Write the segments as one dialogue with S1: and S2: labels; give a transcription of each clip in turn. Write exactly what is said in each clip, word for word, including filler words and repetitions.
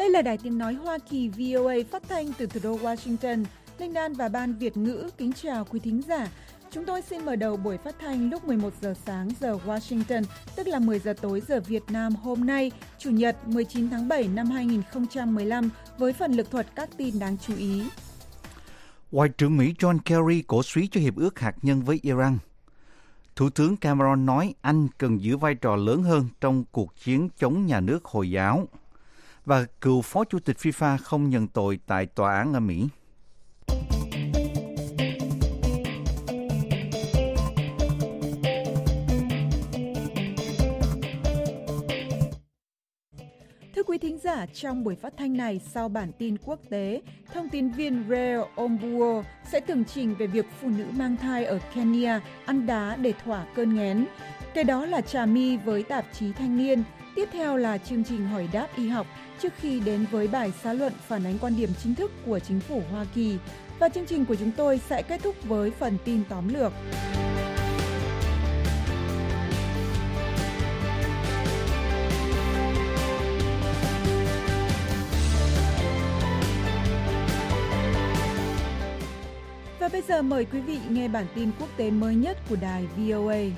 S1: Đây là Đài Tiếng Nói Hoa Kỳ vê o a phát thanh từ thủ đô Washington. Linh Đan và Ban Việt ngữ kính chào quý thính giả. Chúng tôi xin mở đầu buổi phát thanh lúc mười một giờ sáng giờ Washington, tức là mười giờ tối giờ Việt Nam hôm nay, Chủ nhật mười chín tháng bảy năm hai nghìn không trăm mười lăm, với phần lực thuật các tin đáng chú ý.
S2: Ngoại trưởng Mỹ John Kerry cổ súy cho hiệp ước hạt nhân với Iran. Thủ tướng Cameron nói Anh cần giữ vai trò lớn hơn trong cuộc chiến chống nhà nước Hồi giáo. Và cựu phó chủ tịch FIFA không nhận tội tại tòa án ở Mỹ.
S1: Thưa quý thính giả, trong buổi phát thanh này, sau bản tin quốc tế, thông tin viên Reo Ombuo sẽ tường trình về việc phụ nữ mang thai ở Kenya ăn đá để thỏa cơn nghén. Cái đó là Trà My với tạp chí Thanh niên. Tiếp theo là chương trình hỏi đáp y học trước khi đến với bài xã luận phản ánh quan điểm chính thức của chính phủ Hoa Kỳ. Và chương trình của chúng tôi sẽ kết thúc với phần tin tóm lược. Và bây giờ mời quý vị nghe bản tin quốc tế mới nhất của đài vê o a.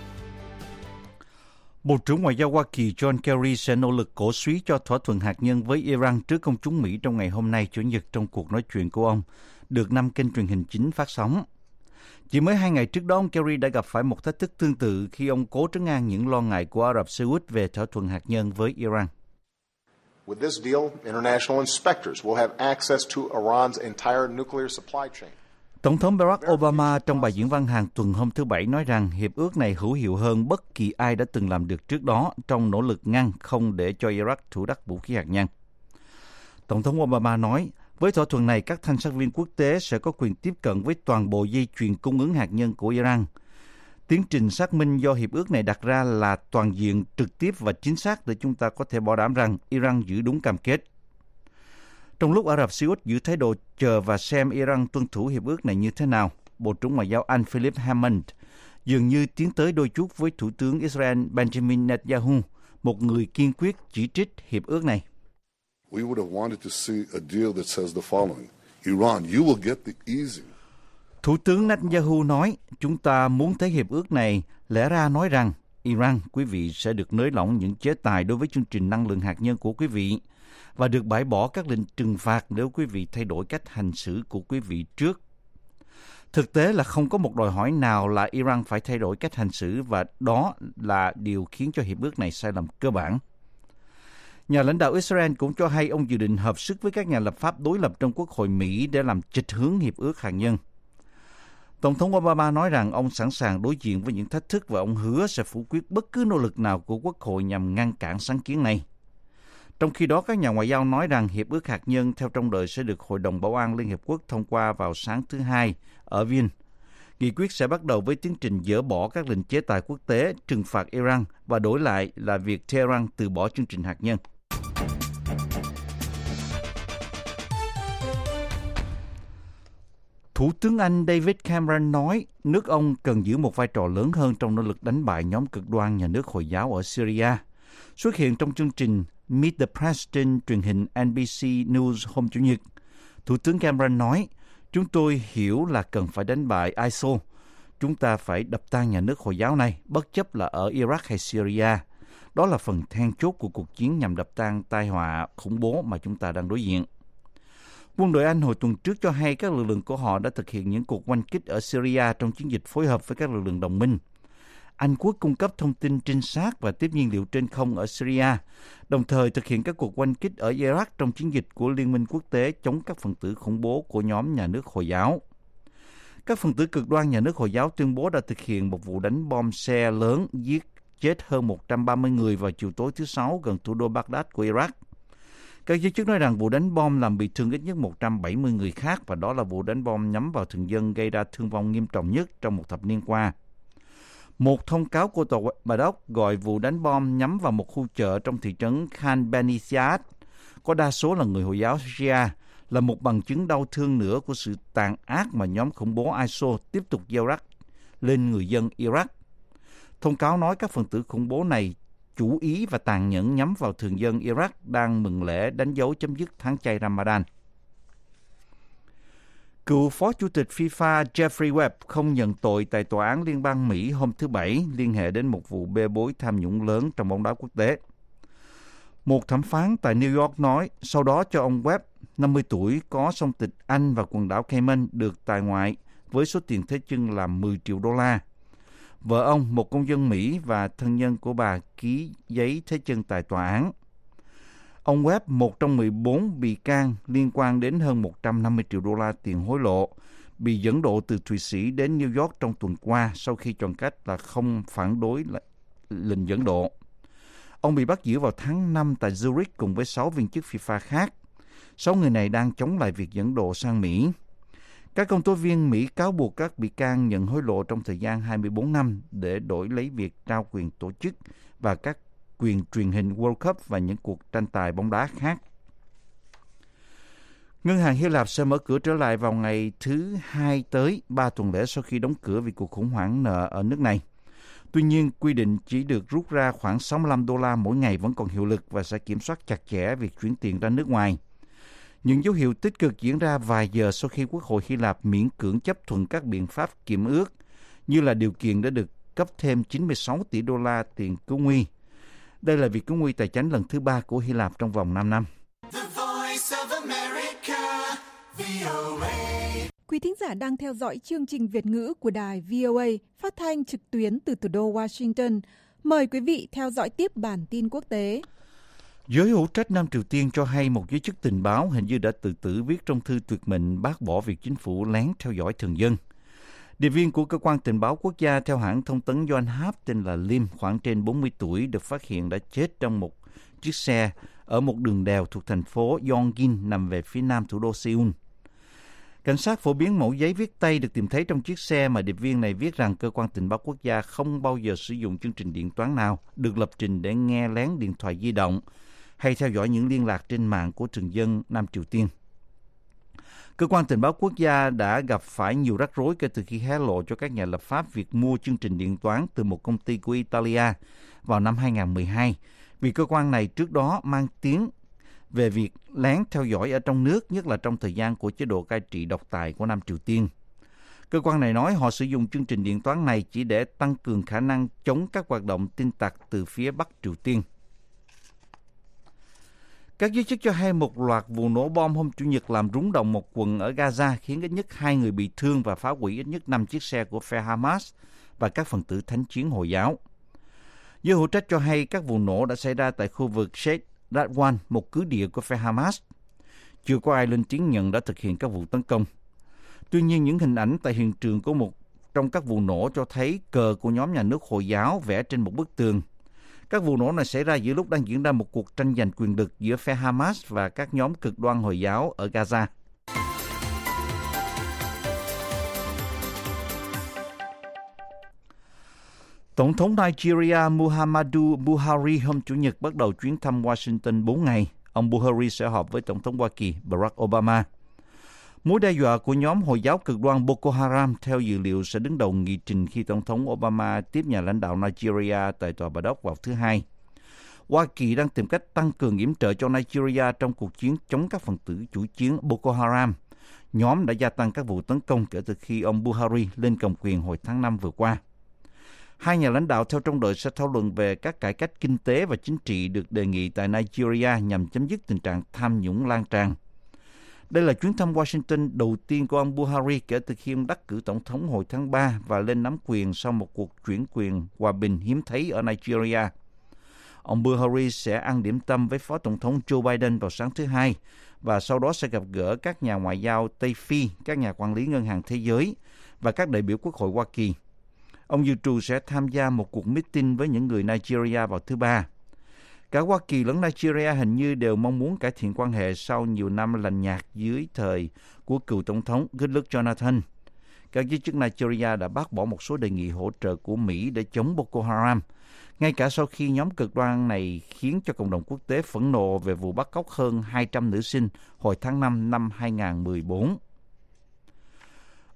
S2: Bộ trưởng Ngoại giao Hoa Kỳ John Kerry sẽ nỗ lực cổ súy cho thỏa thuận hạt nhân với Iran trước công chúng Mỹ trong ngày hôm nay Chủ nhật trong cuộc nói chuyện của ông, được năm kênh truyền hình chính phát sóng. Chỉ mới hai ngày trước đó, ông Kerry đã gặp phải một thách thức tương tự khi ông cố trấn an những lo ngại của Ả Rập Xê Út về thỏa thuận hạt nhân với Iran.
S3: With this deal, international inspectors will have access to Iran's entire nuclear supply chain.
S2: Tổng thống Barack Obama trong bài diễn văn hàng tuần hôm thứ Bảy nói rằng hiệp ước này hữu hiệu hơn bất kỳ ai đã từng làm được trước đó trong nỗ lực ngăn không để cho Iraq thủ đắc vũ khí hạt nhân. Tổng thống Obama nói, với thỏa thuận này, các thanh sát viên quốc tế sẽ có quyền tiếp cận với toàn bộ dây chuyền cung ứng hạt nhân của Iran. Tiến trình xác minh do hiệp ước này đặt ra là toàn diện, trực tiếp và chính xác để chúng ta có thể bảo đảm rằng Iran giữ đúng cam kết. Trong lúc Ả Rập Xê Út giữ thái độ chờ và xem Iran tuân thủ hiệp ước này như thế nào, Bộ trưởng Ngoại giao Anh Philip Hammond dường như tiến tới đôi chút với Thủ tướng Israel Benjamin Netanyahu, một người kiên quyết chỉ trích hiệp ước này.
S4: We would have wanted to see a deal that says the following: Iran, you will get the easy.
S2: Thủ tướng Netanyahu nói, chúng ta muốn thấy hiệp ước này lẽ ra nói rằng Iran, quý vị sẽ được nới lỏng những chế tài đối với chương trình năng lượng hạt nhân của quý vị và được bãi bỏ các lệnh trừng phạt nếu quý vị thay đổi cách hành xử của quý vị trước. Thực tế là không có một đòi hỏi nào là Iran phải thay đổi cách hành xử và đó là điều khiến cho hiệp ước này sai lầm cơ bản. Nhà lãnh đạo Israel cũng cho hay ông dự định hợp sức với các nhà lập pháp đối lập trong Quốc hội Mỹ để làm chệch hướng hiệp ước hạt nhân. Tổng thống Obama nói rằng ông sẵn sàng đối diện với những thách thức và ông hứa sẽ phủ quyết bất cứ nỗ lực nào của Quốc hội nhằm ngăn cản sáng kiến này. Trong khi đó, các nhà ngoại giao nói rằng hiệp ước hạt nhân theo trông đợi sẽ được Hội đồng Bảo an Liên Hiệp Quốc thông qua vào sáng thứ Hai ở Viên. Nghị quyết sẽ bắt đầu với tiến trình dỡ bỏ các lệnh chế tài quốc tế trừng phạt Iran và đổi lại là việc Tehran từ bỏ chương trình hạt nhân. Thủ tướng Anh David Cameron nói nước ông cần giữ một vai trò lớn hơn trong nỗ lực đánh bại nhóm cực đoan nhà nước Hồi giáo ở Syria. Xuất hiện trong chương trình Meet the President truyền hình en bê xê News hôm Chủ nhật, Thủ tướng Cameron nói, chúng tôi hiểu là cần phải đánh bại i ét i lờ. Chúng ta phải đập tan nhà nước Hồi giáo này, bất chấp là ở Iraq hay Syria. Đó là phần then chốt của cuộc chiến nhằm đập tan tai họa khủng bố mà chúng ta đang đối diện. Quân đội Anh hồi tuần trước cho hay các lực lượng của họ đã thực hiện những cuộc oanh kích ở Syria trong chiến dịch phối hợp với các lực lượng đồng minh. Anh Quốc cung cấp thông tin trinh sát và tiếp nhiên liệu trên không ở Syria, đồng thời thực hiện các cuộc oanh kích ở Iraq trong chiến dịch của Liên minh quốc tế chống các phần tử khủng bố của nhóm nhà nước Hồi giáo. Các phần tử cực đoan nhà nước Hồi giáo tuyên bố đã thực hiện một vụ đánh bom xe lớn giết chết hơn một trăm ba mươi người vào chiều tối thứ Sáu gần thủ đô Baghdad của Iraq. Các giới chức nói rằng vụ đánh bom làm bị thương ít nhất một trăm bảy mươi người khác và đó là vụ đánh bom nhắm vào thường dân gây ra thương vong nghiêm trọng nhất trong một thập niên qua. Một thông cáo của tòa Bà Đốc gọi vụ đánh bom nhắm vào một khu chợ trong thị trấn Khan Benisiat, có đa số là người Hồi giáo Shia, là một bằng chứng đau thương nữa của sự tàn ác mà nhóm khủng bố i ét i lờ tiếp tục gieo rắc lên người dân Iraq. Thông cáo nói các phần tử khủng bố này chủ ý và tàn nhẫn nhắm vào thường dân Iraq đang mừng lễ đánh dấu chấm dứt tháng chay Ramadan. Cựu Phó Chủ tịch FIFA Jeffrey Webb không nhận tội tại Tòa án Liên bang Mỹ hôm thứ Bảy liên hệ đến một vụ bê bối tham nhũng lớn trong bóng đá quốc tế. Một thẩm phán tại New York nói sau đó cho ông Webb, năm mươi tuổi, có song tịch Anh và quần đảo Cayman được tại ngoại với số tiền thế chân là mười triệu đô la. Vợ ông, một công dân Mỹ và thân nhân của bà, ký giấy thế chân tại tòa án. Ông Webb, một trong mười bốn bị can liên quan đến hơn một trăm năm mươi triệu đô la tiền hối lộ, bị dẫn độ từ Thụy Sĩ đến New York trong tuần qua sau khi chọn cách là không phản đối lệnh dẫn độ. Ông bị bắt giữ vào tháng năm tại Zurich cùng với sáu viên chức FIFA khác. Sáu người này đang chống lại việc dẫn độ sang Mỹ. Các công tố viên Mỹ cáo buộc các bị can nhận hối lộ trong thời gian hai mươi bốn năm để đổi lấy việc trao quyền tổ chức và các quyền truyền hình World Cup và những cuộc tranh tài bóng đá khác. Ngân hàng Hy Lạp sẽ mở cửa trở lại vào ngày thứ Hai tới, ba tuần lễ sau khi đóng cửa vì cuộc khủng hoảng nợ ở nước này. Tuy nhiên, quy định chỉ được rút ra khoảng sáu mươi lăm đô la mỗi ngày vẫn còn hiệu lực và sẽ kiểm soát chặt chẽ việc chuyển tiền ra nước ngoài. Những dấu hiệu tích cực diễn ra vài giờ sau khi Quốc hội Hy Lạp miễn cưỡng chấp thuận các biện pháp kiểm ước, như là điều kiện đã được cấp thêm chín mươi sáu tỷ đô la tiền cứu nguy. Đây là việc cứu nguy tài chính lần thứ ba của Hy Lạp trong vòng năm năm.
S1: Quý thính giả đang theo dõi chương trình Việt ngữ của đài vê o a phát thanh trực tuyến từ thủ đô Washington. Mời quý vị theo dõi tiếp bản tin quốc tế.
S2: Giới hữu trách Nam Triều Tiên cho hay một giới chức tình báo hình như đã tự tử viết trong thư tuyệt mệnh bác bỏ việc chính phủ lén theo dõi thường dân. Điệp viên của cơ quan tình báo quốc gia theo hãng thông tấn Yonhap tên là Lim, khoảng trên bốn mươi tuổi, được phát hiện đã chết trong một chiếc xe ở một đường đèo thuộc thành phố Yongin nằm về phía nam thủ đô Seoul. Cảnh sát phổ biến mẫu giấy viết tay được tìm thấy trong chiếc xe mà điệp viên này viết rằng cơ quan tình báo quốc gia không bao giờ sử dụng chương trình điện toán nào được lập trình để nghe lén điện thoại di động hay theo dõi những liên lạc trên mạng của thường dân Nam Triều Tiên. Cơ quan tình báo quốc gia đã gặp phải nhiều rắc rối kể từ khi hé lộ cho các nhà lập pháp việc mua chương trình điện toán từ một công ty của Italia vào năm hai không một hai, vì cơ quan này trước đó mang tiếng về việc lén theo dõi ở trong nước, nhất là trong thời gian của chế độ cai trị độc tài của Nam Triều Tiên. Cơ quan này nói họ sử dụng chương trình điện toán này chỉ để tăng cường khả năng chống các hoạt động tin tặc từ phía Bắc Triều Tiên. Các giới chức cho hay một loạt vụ nổ bom hôm Chủ nhật làm rúng động một quận ở Gaza, khiến ít nhất hai người bị thương và phá hủy ít nhất năm chiếc xe của phe Hamas và các phần tử thánh chiến Hồi giáo. Giới hữu trách cho hay các vụ nổ đã xảy ra tại khu vực Sheikh Radwan, một cứ địa của phe Hamas. Chưa có ai lên tiếng nhận đã thực hiện các vụ tấn công. Tuy nhiên, những hình ảnh tại hiện trường của một trong các vụ nổ cho thấy cờ của nhóm nhà nước Hồi giáo vẽ trên một bức tường. Các vụ nổ này xảy ra giữa lúc đang diễn ra một cuộc tranh giành quyền lực giữa phe Hamas và các nhóm cực đoan Hồi giáo ở Gaza. Tổng thống Nigeria Muhammadu Buhari hôm Chủ nhật bắt đầu chuyến thăm Washington bốn ngày. Ông Buhari sẽ họp với Tổng thống Hoa Kỳ Barack Obama. Mối đe dọa của nhóm Hồi giáo cực đoan Boko Haram theo dữ liệu sẽ đứng đầu nghị trình khi Tổng thống Obama tiếp nhà lãnh đạo Nigeria tại Tòa Bạch Ốc vào thứ Hai. Hoa Kỳ đang tìm cách tăng cường yểm trợ cho Nigeria trong cuộc chiến chống các phần tử chủ chiến Boko Haram. Nhóm đã gia tăng các vụ tấn công kể từ khi ông Buhari lên cầm quyền hồi tháng năm vừa qua. Hai nhà lãnh đạo theo trông đợi sẽ thảo luận về các cải cách kinh tế và chính trị được đề nghị tại Nigeria nhằm chấm dứt tình trạng tham nhũng lan tràn. Đây là chuyến thăm Washington đầu tiên của ông Buhari kể từ khi ông đắc cử tổng thống hồi tháng ba và lên nắm quyền sau một cuộc chuyển quyền hòa bình hiếm thấy ở Nigeria. Ông Buhari sẽ ăn điểm tâm với Phó Tổng thống Joe Biden vào sáng thứ Hai và sau đó sẽ gặp gỡ các nhà ngoại giao Tây Phi, các nhà quản lý Ngân hàng Thế giới và các đại biểu Quốc hội Hoa Kỳ. Ông dự trù sẽ tham gia một cuộc meeting với những người Nigeria vào thứ Ba. Cả Hoa Kỳ lẫn Nigeria hình như đều mong muốn cải thiện quan hệ sau nhiều năm lạnh nhạt dưới thời của cựu Tổng thống Goodluck Jonathan. Các giới chức Nigeria đã bác bỏ một số đề nghị hỗ trợ của Mỹ để chống Boko Haram, ngay cả sau khi nhóm cực đoan này khiến cho cộng đồng quốc tế phẫn nộ về vụ bắt cóc hơn hai trăm nữ sinh hồi tháng năm năm hai không một bốn.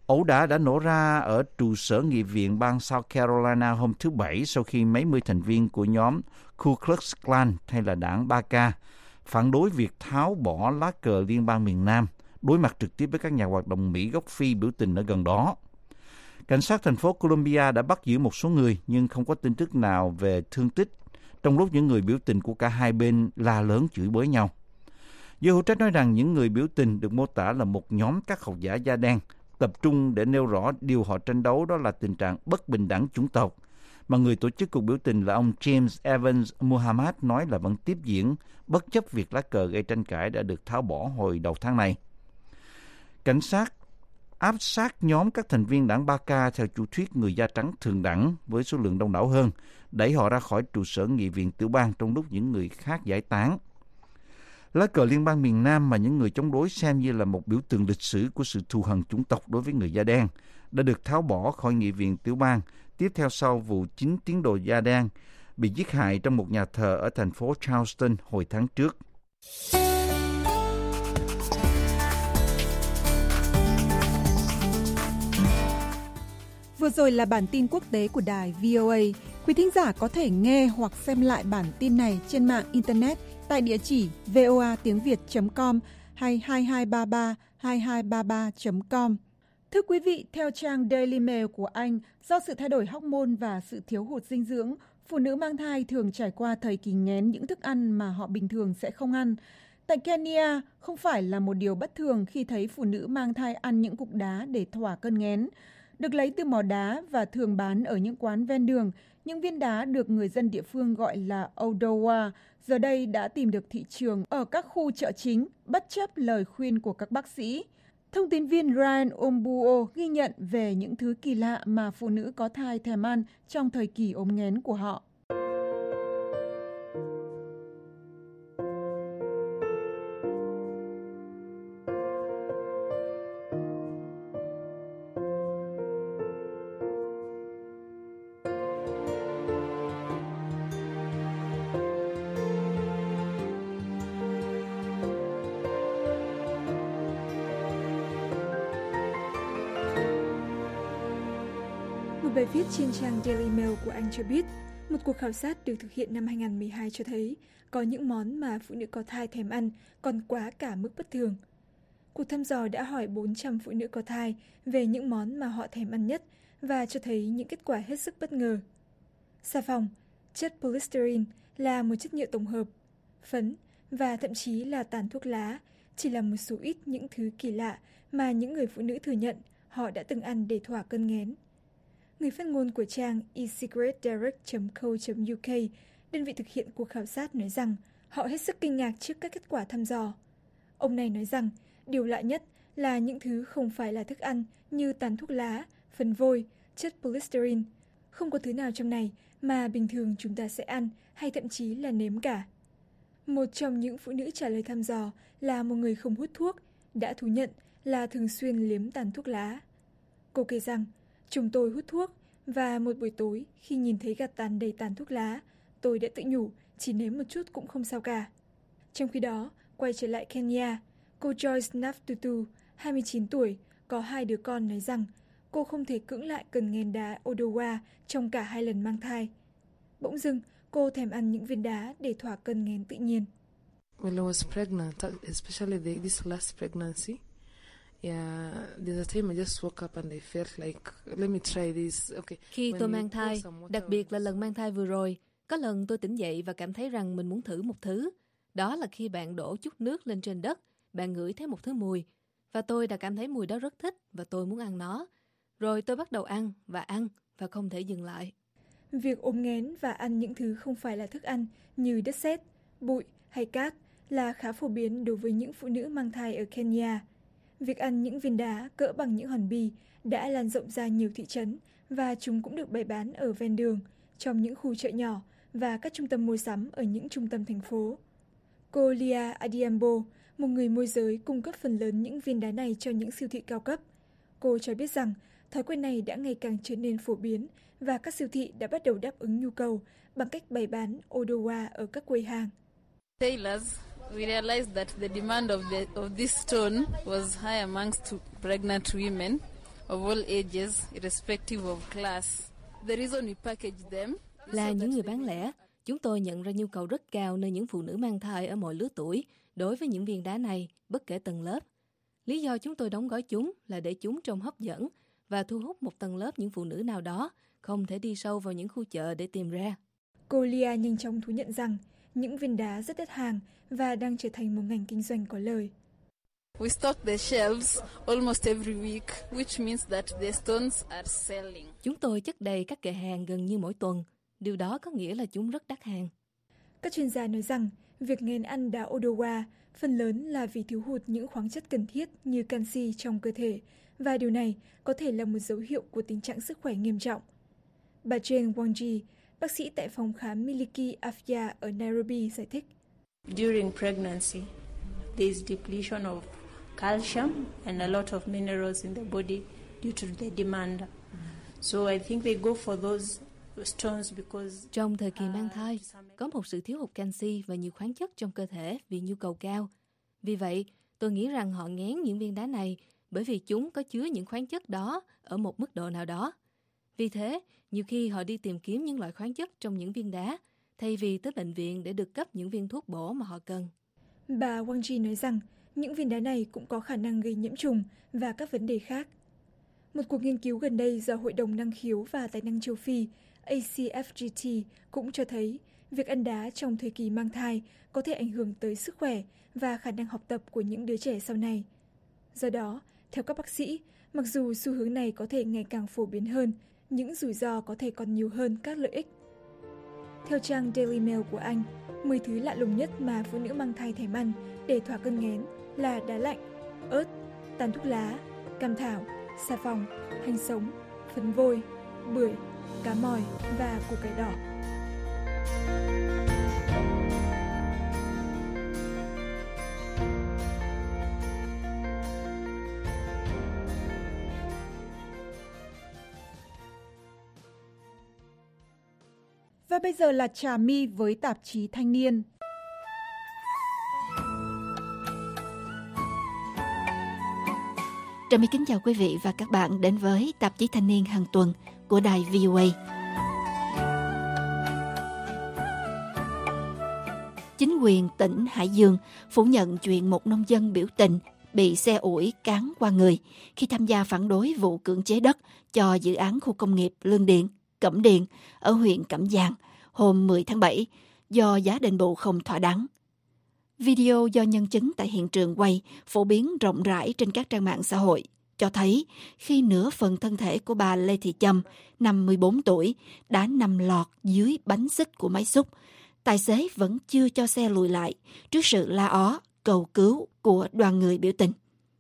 S2: Ẩu đả đã nổ ra ở trụ sở nghị viện bang South Carolina hôm thứ Bảy sau khi mấy mươi thành viên của nhóm Ku Klux Klan hay là đảng ba K phản đối việc tháo bỏ lá cờ liên bang miền Nam, đối mặt trực tiếp với các nhà hoạt động Mỹ gốc Phi biểu tình ở gần đó. Cảnh sát thành phố Columbia đã bắt giữ một số người nhưng không có tin tức nào về thương tích, trong lúc những người biểu tình của cả hai bên la lớn chửi bới nhau. Giới hữu trách nói rằng những người biểu tình được mô tả là một nhóm các học giả da đen, tập trung để nêu rõ điều họ tranh đấu đó là tình trạng bất bình đẳng chủng tộc, mà người tổ chức cuộc biểu tình là ông James Evans Muhammad nói là vẫn tiếp diễn bất chấp việc lá cờ gây tranh cãi đã được tháo bỏ hồi đầu tháng này. Cảnh sát áp sát nhóm các thành viên đảng ba K theo chủ thuyết người da trắng thượng đẳng với số lượng đông đảo hơn, đẩy họ ra khỏi trụ sở nghị viện tiểu bang trong lúc những người khác giải tán. Lá cờ liên bang miền Nam mà những người chống đối xem như là một biểu tượng lịch sử của sự thù hằn chủng tộc đối với người da đen đã được tháo bỏ khỏi nghị viện tiểu bang, tiếp theo sau vụ chín tín đồ da đen bị giết hại trong một nhà thờ ở thành phố Charleston hồi tháng trước.
S1: Vừa rồi là bản tin quốc tế của đài vê o a. Quý thính giả có thể nghe hoặc xem lại bản tin này trên mạng Internet tại địa chỉ voa tiếng việt chấm com hay hai hai ba ba hai hai ba ba chấm com. Thưa quý vị, theo trang Daily Mail của Anh, do sự thay đổi hormone và sự thiếu hụt dinh dưỡng, phụ nữ mang thai thường trải qua thời kỳ nghén những thức ăn mà họ bình thường sẽ không ăn. Tại Kenya, không phải là một điều bất thường khi thấy phụ nữ mang thai ăn những cục đá để thỏa cơn nghén. Được lấy từ mỏ đá và thường bán ở những quán ven đường, những viên đá được người dân địa phương gọi là Odowa giờ đây đã tìm được thị trường ở các khu chợ chính, bất chấp lời khuyên của các bác sĩ. Thông tin viên Ryan Ombuo ghi nhận về những thứ kỳ lạ mà phụ nữ có thai thèm ăn trong thời kỳ ốm nghén của họ.
S5: Bài viết trên trang Daily Mail của Anh cho biết, một cuộc khảo sát được thực hiện năm hai nghìn không trăm mười hai cho thấy có những món mà phụ nữ có thai thèm ăn còn quá cả mức bất thường. Cuộc thăm dò đã hỏi bốn trăm phụ nữ có thai về những món mà họ thèm ăn nhất và cho thấy những kết quả hết sức bất ngờ. Xà phòng, chất polystyrene là một chất nhựa tổng hợp, phấn và thậm chí là tàn thuốc lá chỉ là một số ít những thứ kỳ lạ mà những người phụ nữ thừa nhận họ đã từng ăn để thỏa cơn nghén. Người phát ngôn của trang e secret direct chấm co chấm u k, đơn vị thực hiện cuộc khảo sát, nói rằng họ hết sức kinh ngạc trước các kết quả thăm dò. Ông này nói rằng điều lạ nhất là những thứ không phải là thức ăn như tàn thuốc lá, phấn vôi, chất polystyrene. Không có thứ nào trong này mà bình thường chúng ta sẽ ăn hay thậm chí là nếm cả. Một trong những phụ nữ trả lời thăm dò là một người không hút thuốc, đã thú nhận là thường xuyên liếm tàn thuốc lá. Cô kể rằng, chúng tôi hút thuốc và một buổi tối khi nhìn thấy gạt tàn đầy tàn thuốc lá, tôi đã tự nhủ chỉ nếm một chút cũng không sao cả. Trong khi đó, quay trở lại Kenya, cô Joyce Naftutu, hai mươi chín tuổi, có hai đứa con, nói rằng cô không thể cưỡng lại cơn nghén đá Odowa trong cả hai lần mang thai. Bỗng dưng, cô thèm ăn những viên đá để thỏa cơn nghén tự nhiên.
S6: When I was pregnant, especially the, this last pregnancy, yeah, there's a time I just woke up and I felt like, let me try this. Okay.
S7: Khi tôi mang thai, đặc biệt là lần mang thai vừa rồi, có lần tôi tỉnh dậy và cảm thấy rằng mình muốn thử một thứ. Đó là khi bạn đổ chút nước lên trên đất, bạn ngửi thấy một thứ mùi. Và tôi đã cảm thấy mùi đó rất thích và tôi muốn ăn nó. Rồi tôi bắt đầu ăn và ăn và không thể dừng lại.
S5: Việc ốm nghén và ăn những thứ không phải là thức ăn như đất sét, bụi hay cát là khá phổ biến đối với những phụ nữ mang thai ở Kenya. Việc ăn những viên đá cỡ bằng những hòn bi đã lan rộng ra nhiều thị trấn và chúng cũng được bày bán ở ven đường, trong những khu chợ nhỏ và các trung tâm mua sắm ở những trung tâm thành phố. Cô Lia Adiambo, một người môi giới cung cấp phần lớn những viên đá này cho những siêu thị cao cấp. Cô cho biết rằng thói quen này đã ngày càng trở nên phổ biến và các siêu thị đã bắt đầu đáp ứng nhu cầu bằng cách bày bán Odowa ở các quầy hàng.
S8: Tailors, we realized that the demand of the of this stone was high amongst pregnant women of all ages, irrespective of class. The reason we package them
S7: Là những người bán lẻ, chúng tôi nhận ra nhu cầu rất cao nơi những phụ nữ mang thai ở mọi lứa tuổi đối với những viên đá này, bất kể tầng lớp. Lý do chúng tôi đóng gói chúng là để chúng trông hấp dẫn và thu hút một tầng lớp những phụ nữ nào đó không thể đi sâu vào những khu chợ để tìm ra.
S5: Cô Lia nhanh chóng thú nhận rằng những viên đá rất đắt hàng và đang trở thành một ngành kinh doanh có lời.
S8: We stock the shelves almost every week, which means that the stones are selling.
S7: Chúng tôi chất đầy các kệ hàng gần như mỗi tuần. Điều đó có nghĩa là chúng rất đắt hàng.
S5: Các chuyên gia nói rằng việc nghén ăn đá Odowa phần lớn là vì thiếu hụt những khoáng chất cần thiết như canxi trong cơ thể, và điều này có thể là một dấu hiệu của tình trạng sức khỏe nghiêm trọng. Bà Jane Wangji, bác sĩ tại phòng khám Miliki Afya ở Nairobi giải thích.
S9: During pregnancy, there is depletion of calcium and a lot of minerals in the body due to the demand. So I think they go for those stones because
S7: Trong thời kỳ mang thai, có một sự thiếu hụt canxi và nhiều khoáng chất trong cơ thể vì nhu cầu cao. Vì vậy, tôi nghĩ rằng họ nghén những viên đá này bởi vì chúng có chứa những khoáng chất đó ở một mức độ nào đó. Vì thế, nhiều khi họ đi tìm kiếm những loại khoáng chất trong những viên đá thay vì tới bệnh viện để được cấp những viên thuốc bổ mà họ cần.
S5: Bà Wangji nói rằng những viên đá này cũng có khả năng gây nhiễm trùng và các vấn đề khác. Một cuộc nghiên cứu gần đây do Hội đồng Năng khiếu và Tài năng châu Phi A C F G T cũng cho thấy việc ăn đá trong thời kỳ mang thai có thể ảnh hưởng tới sức khỏe và khả năng học tập của những đứa trẻ sau này. Do đó, theo các bác sĩ, mặc dù xu hướng này có thể ngày càng phổ biến hơn, những rủi ro có thể còn nhiều hơn các lợi ích. Theo trang Daily Mail của Anh, mười thứ lạ lùng nhất mà phụ nữ mang thai thèm ăn để thỏa cơn nghén là đá lạnh, ớt, tàn thuốc lá, cam thảo, xà phòng, hành sống, phấn vôi, bưởi, cá mòi và củ cải đỏ.
S1: Và bây giờ là Trà My với tạp chí Thanh niên.
S10: Trà My kính chào quý vị và các bạn đến với tạp chí Thanh niên hàng tuần của đài vê o a. Chính quyền tỉnh Hải Dương phủ nhận chuyện một nông dân biểu tình bị xe ủi cán qua người khi tham gia phản đối vụ cưỡng chế đất cho dự án khu công nghiệp Lương Điện, Cẩm Điền ở huyện Cẩm Giàng hôm mười tháng bảy do giá đền bù không thỏa đáng. Video do nhân chứng tại hiện trường quay phổ biến rộng rãi trên các trang mạng xã hội cho thấy khi nửa phần thân thể của bà Lê Thị Châm, năm mươi bốn tuổi, đã nằm lọt dưới bánh xích của máy xúc, tài xế vẫn chưa cho xe lùi lại trước sự la ó, cầu cứu của đoàn người biểu tình.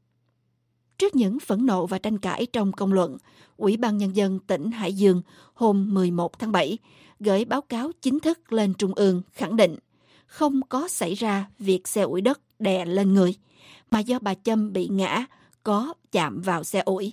S10: Trước những phẫn nộ và tranh cãi trong công luận, Ủy ban Nhân dân tỉnh Hải Dương hôm mười một tháng bảy gửi báo cáo chính thức lên Trung ương khẳng định không có xảy ra việc xe ủi đất đè lên người, mà do bà Châm bị ngã có chạm vào xe ủi.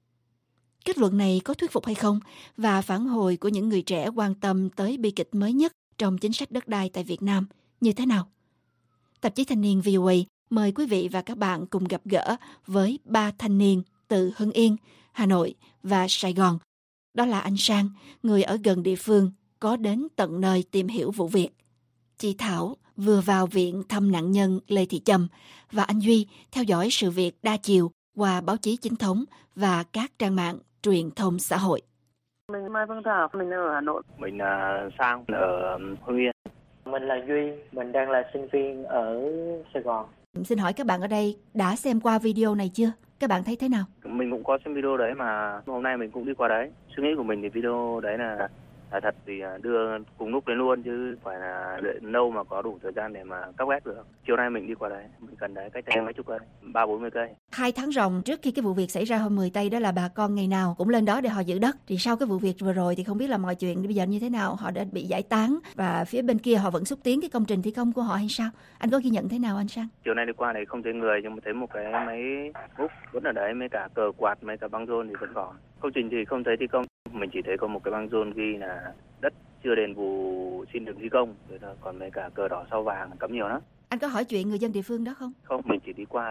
S10: Kết luận này có thuyết phục hay không, và phản hồi của những người trẻ quan tâm tới bi kịch mới nhất trong chính sách đất đai tại Việt Nam như thế nào? Tạp chí Thanh niên vê o a mời quý vị và các bạn cùng gặp gỡ với ba thanh niên từ Hưng Yên, Hà Nội và Sài Gòn. Đó là anh Sang, người ở gần địa phương, có đến tận nơi tìm hiểu vụ việc. Chị Thảo vừa vào viện thăm nạn nhân Lê Thị Châm, và anh Duy theo dõi sự việc đa chiều qua báo chí chính thống và các trang mạng truyền thông xã hội.
S11: Mình Mai Phương Thảo, mình ở Hà Nội.
S12: Mình là Sang ở Hưng Yên.
S11: Mình là Duy, mình đang là sinh viên ở Sài Gòn.
S10: Xin hỏi các bạn ở đây đã xem qua video này chưa? Các bạn thấy thế nào?
S12: Mình cũng có xem video đấy, mà hôm nay mình cũng đi qua đấy. Suy nghĩ của mình thì video đấy là là thật thì đưa cùng lúc đến luôn, chứ phải là đợi lâu mà có đủ thời gian để mà cắt ghép được. Chiều nay mình đi qua đấy, mình cần đấy cách đây mấy chục cây, ba bốn mươi cây.
S10: Hai tháng ròng trước khi cái vụ việc xảy ra hôm mười tây đó là bà con ngày nào cũng lên đó để họ giữ đất. Thì sau cái vụ việc vừa rồi thì không biết là mọi chuyện bây giờ như thế nào, họ đã bị giải tán và phía bên kia họ vẫn xúc tiến cái công trình thi công của họ hay sao? Anh có ghi nhận thế nào anh Sang?
S12: Chiều nay đi qua đấy không thấy người, nhưng mà thấy một cái máy múc vẫn ở đấy, mấy cả cờ quạt, mấy cả băng rôn thì vẫn còn. Công trình thì không thấy thi công, mình chỉ thấy có một cái băng rôn ghi là đất chưa đền bù xin được thi công, rồi là còn mấy cả cờ đỏ sao vàng cấm nhiều lắm.
S10: Anh có hỏi chuyện người dân địa phương đó không?
S12: Không, mình chỉ đi qua thôi.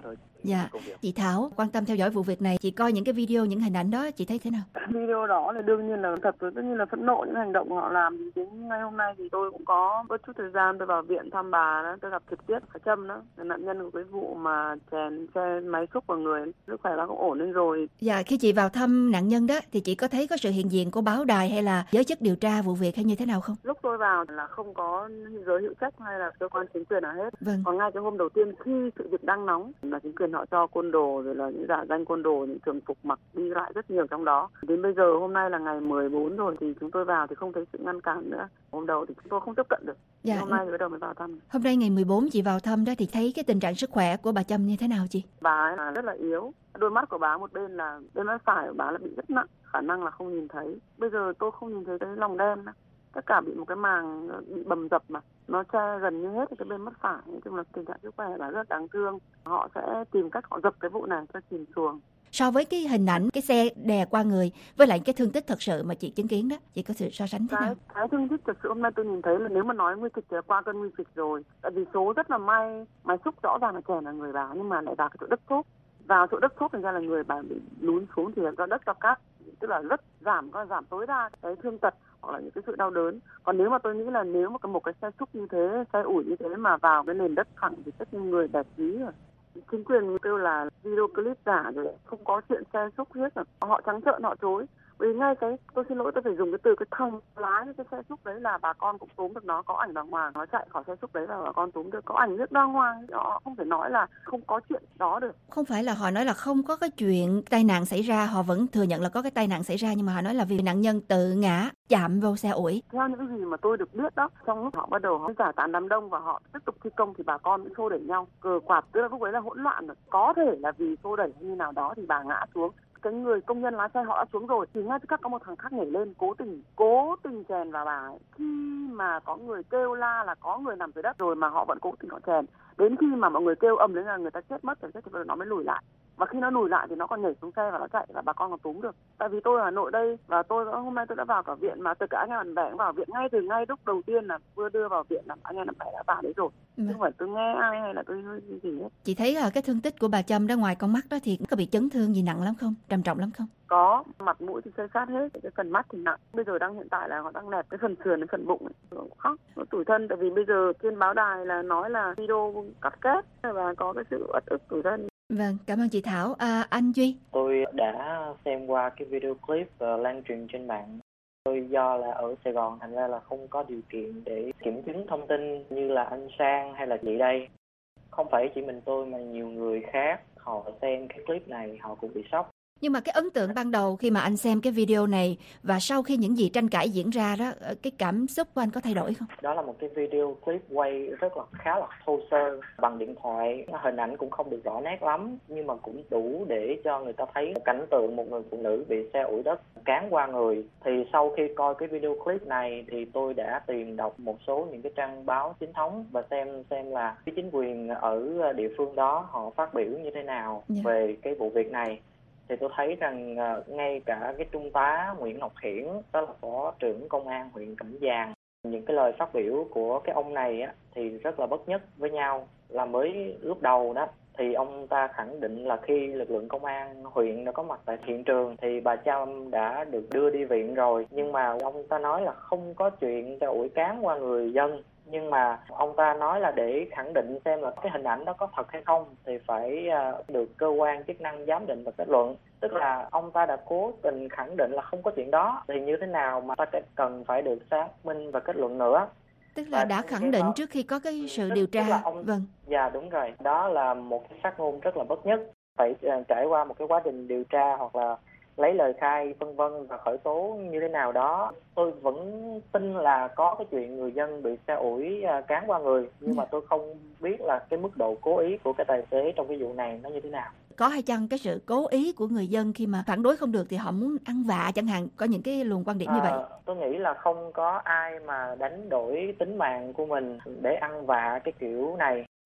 S10: Dạ, chị Thảo quan tâm theo dõi vụ việc này, chị coi những cái video, những hình ảnh đó, chị thấy thế nào?
S13: Video đó là đương nhiên là thật, rồi tất nhiên là phẫn nộ những hành động họ làm. Thì đến ngày hôm nay thì tôi cũng có có chút thời gian tôi vào viện thăm bà đó, tôi gặp trực tiếp bà Trâm đó, là nạn nhân của cái vụ mà chèn xe máy xúc vào người, sức khỏe bà cũng ổn lên rồi.
S10: Dạ, khi chị vào thăm nạn nhân đó thì chị có thấy có sự hiện diện của báo đài hay là giới chức điều tra vụ việc hay như thế nào không?
S13: Lúc tôi vào là không có giới hữu trách hay là cơ quan chính quyền nào hết.
S10: Vâng.
S13: Còn ngay cái hôm đầu tiên khi sự việc đang nóng là chính quyền họ cho côn đồ, rồi là những giả danh côn đồ, những thường phục mặc đi lại rất nhiều trong đó. Đến bây giờ hôm nay là ngày mười bốn rồi thì chúng tôi vào thì không thấy sự ngăn cản nữa. Hôm đầu thì chúng tôi không tiếp cận được.
S10: Dạ.
S13: Hôm nay thì bắt đầu mới vào thăm.
S10: Hôm nay ngày mười bốn chị vào thăm đó thì thấy cái tình trạng sức khỏe của bà Trâm như thế nào chị?
S13: Bà ấy là rất là yếu. Đôi mắt của bà một bên là bên mắt phải của bà là bị rất nặng, khả năng là không nhìn thấy. Bây giờ tôi không nhìn thấy cái lòng đen nữa. Tất cả bị một cái màng bị bầm dập mà nó che gần như hết cái bên mắt phải. Nói chung là tình trạng sức khỏe là rất đáng thương. Họ sẽ tìm cách họ dập cái vụ này cho chìm xuồng.
S10: So với cái hình ảnh cái xe đè qua người với lại cái thương tích thật sự mà chị chứng kiến đó, chị có sự so sánh thế
S13: cái,
S10: nào?
S13: Cái thương tích thật sự hôm nay tôi nhìn thấy là nếu mà nói nguy kịch thì qua cơn nguy kịch rồi. Tại vì số rất là may, máy xúc rõ ràng là chèn là người bà nhưng mà lại vào cái chỗ đất xốp. Vào chỗ đất xốp thành ra là người bà bị lún xuống thì là do đất do cát, tức là rất giảm có giảm tối đa cái thương tật hoặc là những cái sự đau đớn. Còn nếu mà tôi nghĩ là nếu mà một cái xe xúc như thế, xe ủi như thế mà vào cái nền đất phẳng thì tất nhiên người bẹp dí rồi. Chính quyền kêu là video clip giả rồi, không có chuyện xe xúc hết rồi. Họ trắng trợn họ chối. Vì ngay cái, tôi xin lỗi tôi phải dùng cái từ cái thòng lái cái xe xúc đấy là bà con cũng túm được nó, có ảnh đàng hoàng, nó chạy khỏi xe xúc đấy là bà con túm được, có ảnh rất đàng hoàng, họ không thể nói là không có chuyện đó được.
S10: Không phải là họ nói là không có cái chuyện tai nạn xảy ra, họ vẫn thừa nhận là có cái tai nạn xảy ra, nhưng mà họ nói là vì nạn nhân tự ngã chạm vào xe ủi.
S13: Theo những gì mà tôi được biết đó, trong lúc họ bắt đầu họ giải tán đám đông và họ tiếp tục thi công thì bà con cũng xô đẩy nhau, cờ quạt, tức là lúc ấy là hỗn loạn rồi. Có thể là vì xô đẩy như nào đó thì bà ngã xuống. Cái người công nhân lái xe họ đã xuống rồi thì ngay tức khắc có một thằng khác nhảy lên cố tình cố tình chèn vào bà ấy. Khi mà có người kêu la là có người nằm dưới đất rồi mà họ vẫn cố tình họ chèn, đến khi mà mọi người kêu ầm lên là người ta chết mất rồi thì nó mới lùi lại. Và khi nó lùi lại thì nó còn nhảy xuống xe và nó chạy và bà con còn túm được. Tại vì tôi ở Hà Nội đây và tôi hôm nay tôi đã vào cả viện mà tất cả anh em bạn bè cũng vào viện ngay từ ngay lúc đầu tiên là vừa đưa vào viện là anh em bạn bè đã vào đấy rồi. Chứ không phải tôi nghe ai hay là tôi gì hết.
S10: Chị thấy là cái thương tích của bà Trâm đó ngoài con mắt đó thì có bị chấn thương gì nặng lắm không? Trầm trọng lắm không?
S13: Có, mặt mũi thì xây sát hết, cái phần mắt thì nặng. Bây giờ đang hiện tại là họ đang nẹp cái phần sườn, cái phần bụng ấy. Nó khóc, nó tủi thân tại vì bây giờ trên báo đài là nói là video cắt kết và có cái sự uất ức tủi thân.
S10: Vâng, cảm ơn chị Thảo. À, anh Duy.
S11: Tôi đã xem qua cái video clip uh, lan truyền trên mạng. Tôi do là ở Sài Gòn thành ra là không có điều kiện để kiểm chứng thông tin như là anh Sang hay là chị đây. Không phải chỉ mình tôi mà nhiều người khác họ xem cái clip này họ cũng bị sốc.
S10: Nhưng mà cái ấn tượng ban đầu khi mà anh xem cái video này và sau khi những gì tranh cãi diễn ra đó, cái cảm xúc của anh có thay đổi không?
S11: Đó là một cái video clip quay rất là khá là thô sơ bằng điện thoại, hình ảnh cũng không được rõ nét lắm nhưng mà cũng đủ để cho người ta thấy cảnh tượng một người phụ nữ bị xe ủi đất cán qua người. Thì sau khi coi cái video clip này thì tôi đã tìm đọc một số những cái trang báo chính thống và xem xem là cái chính quyền ở địa phương đó họ phát biểu như thế nào yeah. về cái vụ việc này. Thì tôi thấy rằng uh, ngay cả cái trung tá Nguyễn Ngọc Hiển, đó là phó trưởng công an huyện Cẩm Giàng, những cái lời phát biểu của cái ông này á, thì rất là bất nhất với nhau. Là mới lúc đầu đó thì ông ta khẳng định là khi lực lượng công an huyện đã có mặt tại hiện trường thì bà Trâm đã được đưa đi viện rồi, nhưng mà ông ta nói là không có chuyện xe ủi cán qua người dân. Nhưng mà ông ta nói là để khẳng định xem là cái hình ảnh đó có thật hay không thì phải được cơ quan chức năng giám định và kết luận. Tức là ông ta đã cố tình khẳng định là không có chuyện đó, thì như thế nào mà ta cần phải được xác minh và kết luận nữa.
S10: Tức là và đã khẳng định đó, trước khi có cái sự
S11: tức,
S10: điều tra.
S11: Tức là ông,
S10: vâng.
S11: Dạ đúng rồi, đó là một cái phát ngôn rất là bất nhất. Phải trải qua một cái quá trình điều tra hoặc là lấy lời khai vân vân và khởi tố như thế nào đó. Tôi vẫn tin là có cái chuyện người dân bị xe ủi cán qua người, nhưng mà tôi không biết là cái mức độ cố ý của cái tài xế trong cái vụ này nó như thế nào.
S10: Có hay chăng cái sự cố ý của người dân khi mà phản đối không được thì họ muốn ăn vạ chẳng hạn, có những cái luồng quan điểm như vậy?
S11: À, tôi nghĩ là không có ai mà đánh đổi tính mạng của mình để ăn vạ cái kiểu này.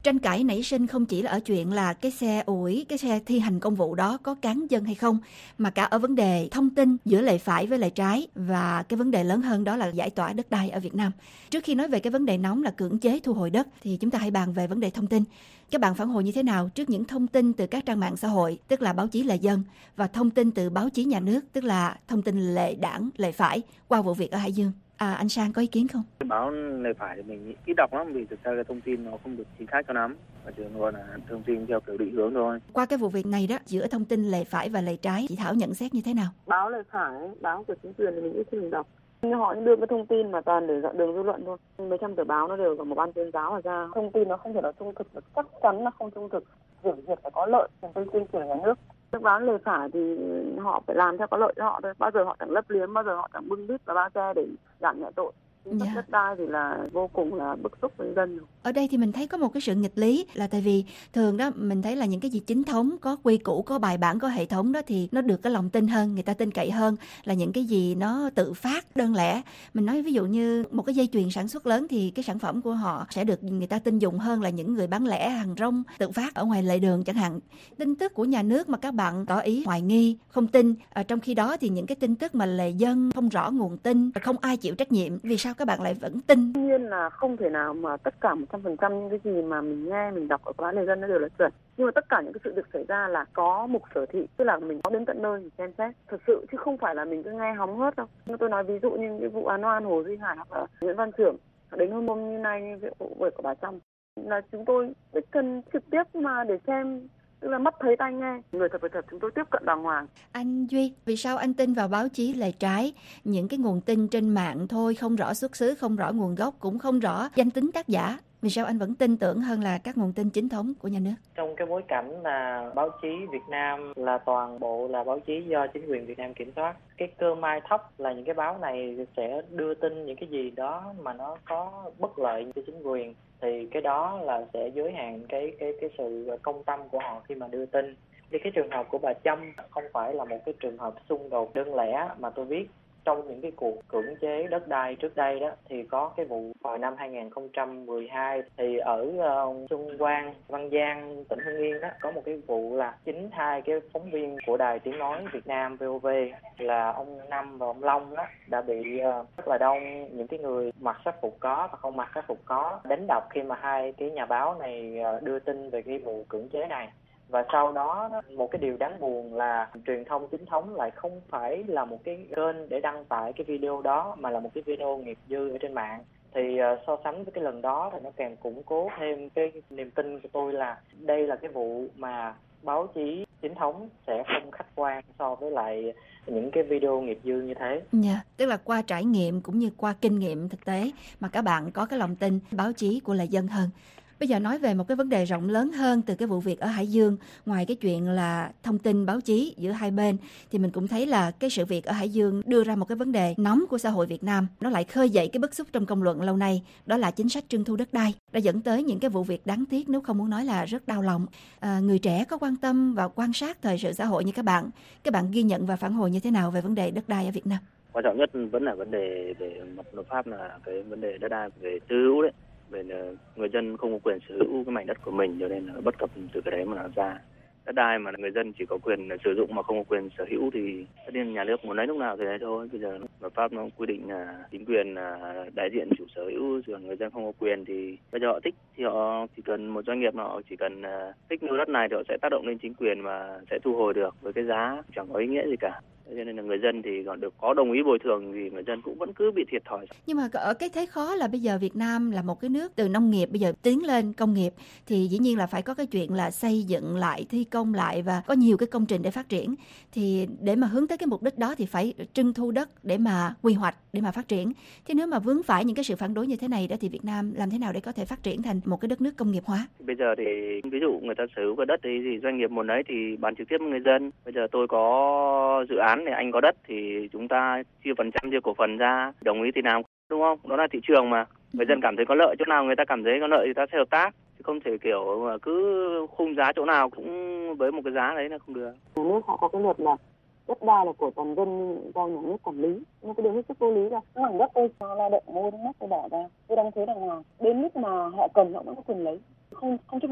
S10: Tranh cãi nảy sinh không chỉ là ở chuyện là cái xe ủi, cái xe thi hành công vụ đó có cán dân hay không, mà cả ở vấn đề thông tin giữa lề phải với lề trái, và cái vấn đề lớn hơn đó là giải tỏa đất đai ở Việt Nam. Trước khi nói về cái vấn đề nóng là cưỡng chế thu hồi đất thì chúng ta hãy bàn về vấn đề thông tin. Các bạn phản hồi như thế nào trước những thông tin từ các trang mạng xã hội, tức là báo chí lề dân, và thông tin từ báo chí nhà nước, tức là thông tin lề đảng, lề phải qua vụ việc ở Hải Dương? À, anh Sang có ý kiến không?
S12: Báo lề phải thì mình ít đọc lắm, vì thực ra cái thông tin nó không được chính xác cho lắm, và chỉ luôn là thông tin theo kiểu định hướng thôi.
S10: Qua cái vụ việc này đó, giữa thông tin lề phải và lề trái, chị Thảo nhận xét như thế nào?
S13: Báo lề phải, báo của chính quyền thì mình ít khi mình đọc. Nhưng họ đưa cái thông tin mà toàn để dọn đường dư luận thôi. Mấy trăm tờ báo nó đều có một ban tuyên giáo ở ra. Thông tin nó không thể là trung thực, được chắc chắn là không trung thực. Việc việc phải có lợi cho tuyên truyền nhà nước. Các báo lề phải thì họ phải làm theo có lợi cho họ thôi. Bao giờ họ chẳng lấp liếm, bao giờ họ chẳng bưng bít và bao che để giảm nhẹ tội.
S10: Dạ.
S13: Đất đai thì là vô cùng là bức xúc với dân.
S10: Ở đây thì mình thấy có một cái sự nghịch lý, là tại vì thường đó mình thấy là những cái gì chính thống, có quy củ, có bài bản, có hệ thống đó thì nó được cái lòng tin hơn, người ta tin cậy hơn là những cái gì nó tự phát, đơn lẻ. Mình nói ví dụ như một cái dây chuyền sản xuất lớn thì cái sản phẩm của họ sẽ được người ta tin dùng hơn là những người bán lẻ hàng rong tự phát ở ngoài lề đường chẳng hạn. Tin tức của nhà nước mà các bạn tỏ ý hoài nghi, không tin, ở trong khi đó thì những cái tin tức mà lề dân không rõ nguồn tin, không ai chịu trách nhiệm, vì sao các bạn lại vẫn tin?
S13: Tuy nhiên là không thể nào mà tất cả một trăm phần trăm những cái gì mà mình nghe, mình đọc ở báo lề dân nó đều là chuẩn. Nhưng mà tất cả những cái sự việc xảy ra là có mục sở thị, tức là mình có đến tận nơi mình xem xét thực sự, chứ không phải là mình cứ nghe hóng hớt đâu. Nhưng tôi nói ví dụ như cái vụ án oan Hồ Duy Hải hoặc là Nguyễn Văn Trưởng đến hôm hôm như này như vụ việc của bà Trâm, là chúng tôi đích thân trực tiếp mà để xem, tức là mắt thấy tai nghe, người thật phải thật, chúng tôi tiếp cận đàng hoàng.
S10: Anh Duy, vì sao anh tin vào báo chí lề trái, những cái nguồn tin trên mạng thôi, không rõ xuất xứ, không rõ nguồn gốc, cũng không rõ danh tính tác giả? Vì sao anh vẫn tin tưởng hơn là các nguồn tin chính thống của nhà nước?
S11: Trong cái bối cảnh là báo chí Việt Nam là toàn bộ là báo chí do chính quyền Việt Nam kiểm soát, cái cơ may thấp là những cái báo này sẽ đưa tin những cái gì đó mà nó có bất lợi cho chính quyền, thì cái đó là sẽ giới hạn cái cái cái sự công tâm của họ khi mà đưa tin. Thì cái trường hợp của bà Trâm không phải là một cái trường hợp xung đột đơn lẻ mà tôi biết. Trong những cái cuộc cưỡng chế đất đai trước đây đó thì có cái vụ vào năm hai nghìn không trăm mười hai thì ở uh, Xuân Quang, Văn Giang, tỉnh Hưng Yên đó có một cái vụ là chính hai cái phóng viên của Đài Tiếng Nói Việt Nam vê o vê là ông Năm và ông Long đó đã bị uh, rất là đông những cái người mặc sắc phục có và không mặc sắc phục có đánh đập khi mà hai cái nhà báo này uh, đưa tin về cái vụ cưỡng chế này. Và sau đó, một cái điều đáng buồn là truyền thông chính thống lại không phải là một cái kênh để đăng tải cái video đó, mà là một cái video nghiệp dư ở trên mạng. Thì uh, so sánh với cái lần đó thì nó càng củng cố thêm cái niềm tin của tôi là đây là cái vụ mà báo chí chính thống sẽ không khách quan so với lại những cái video nghiệp dư như thế.
S10: Dạ, yeah, tức là qua trải nghiệm cũng như qua kinh nghiệm thực tế mà các bạn có cái lòng tin báo chí của lề dân hơn. Bây giờ nói về một cái vấn đề rộng lớn hơn từ cái vụ việc ở Hải Dương. Ngoài cái chuyện là thông tin báo chí giữa hai bên thì mình cũng thấy là cái sự việc ở Hải Dương đưa ra một cái vấn đề nóng của xã hội Việt Nam. Nó lại khơi dậy cái bức xúc trong công luận lâu nay. Đó là chính sách trưng thu đất đai đã dẫn tới những cái vụ việc đáng tiếc, nếu không muốn nói là rất đau lòng. À, người trẻ có quan tâm và quan sát thời sự xã hội như các bạn, các bạn ghi nhận và phản hồi như thế nào về vấn đề đất đai ở Việt Nam?
S12: Quan trọng nhất vẫn là vấn đề về mặt luật pháp, là cái vấn đề đất đai về tư hữu đấy. Về người dân không có quyền sở hữu cái mảnh đất của mình, cho nên là bất cập từ cái đấy mà nó ra. Đất đai mà người dân chỉ có quyền sử dụng mà không có quyền sở hữu thì tất nhiên nhà nước muốn lấy lúc nào thì lấy thôi. Bây giờ luật pháp nó quy định là chính quyền là đại diện chủ sở hữu, rồi người dân không có quyền thì bây giờ họ thích thì họ chỉ cần một doanh nghiệp họ chỉ cần thích mua đất này thì họ sẽ tác động lên chính quyền và sẽ thu hồi được với cái giá chẳng có ý nghĩa gì cả. Cho nên là người dân thì còn được có đồng ý bồi thường thì người dân cũng vẫn cứ bị thiệt thòi.
S10: Nhưng mà ở cái thế khó là bây giờ Việt Nam là một cái nước từ nông nghiệp bây giờ tiến lên công nghiệp, thì dĩ nhiên là phải có cái chuyện là xây dựng lại, thi công lại và có nhiều cái công trình để phát triển. Thì để mà hướng tới cái mục đích đó thì phải trưng thu đất để mà quy hoạch, để mà phát triển. Thế nếu mà vướng phải những cái sự phản đối như thế này đó thì Việt Nam làm thế nào để có thể phát triển thành một cái đất nước công nghiệp hóa?
S12: Bây giờ thì ví dụ người ta sở hữu cái đất thì, thì doanh nghiệp muốn ấy thì bán trực tiếp với người dân. Bây giờ tôi có dự án thì anh có đất thì chúng ta chia phần trăm, chia cổ phần ra, đồng ý thì làm, đúng không? Đó là thị trường mà. Người dân cảm thấy có lợi chỗ nào, người ta cảm thấy có lợi thì ta sẽ hợp tác. Chứ không thể kiểu mà cứ khung giá chỗ nào cũng với một cái giá đấy là không được.
S13: Nhà nước họ có cái luật là đất đai là của toàn dân do nhà nước quản lý, nhưng cái điều hết sức vô lý ra. Cái mảnh đất tôi cho lao động mua đến mất tôi bỏ ra, tôi đóng thuế đàng hoàng. Đến lúc mà họ cần họ vẫn có quyền lấy, không không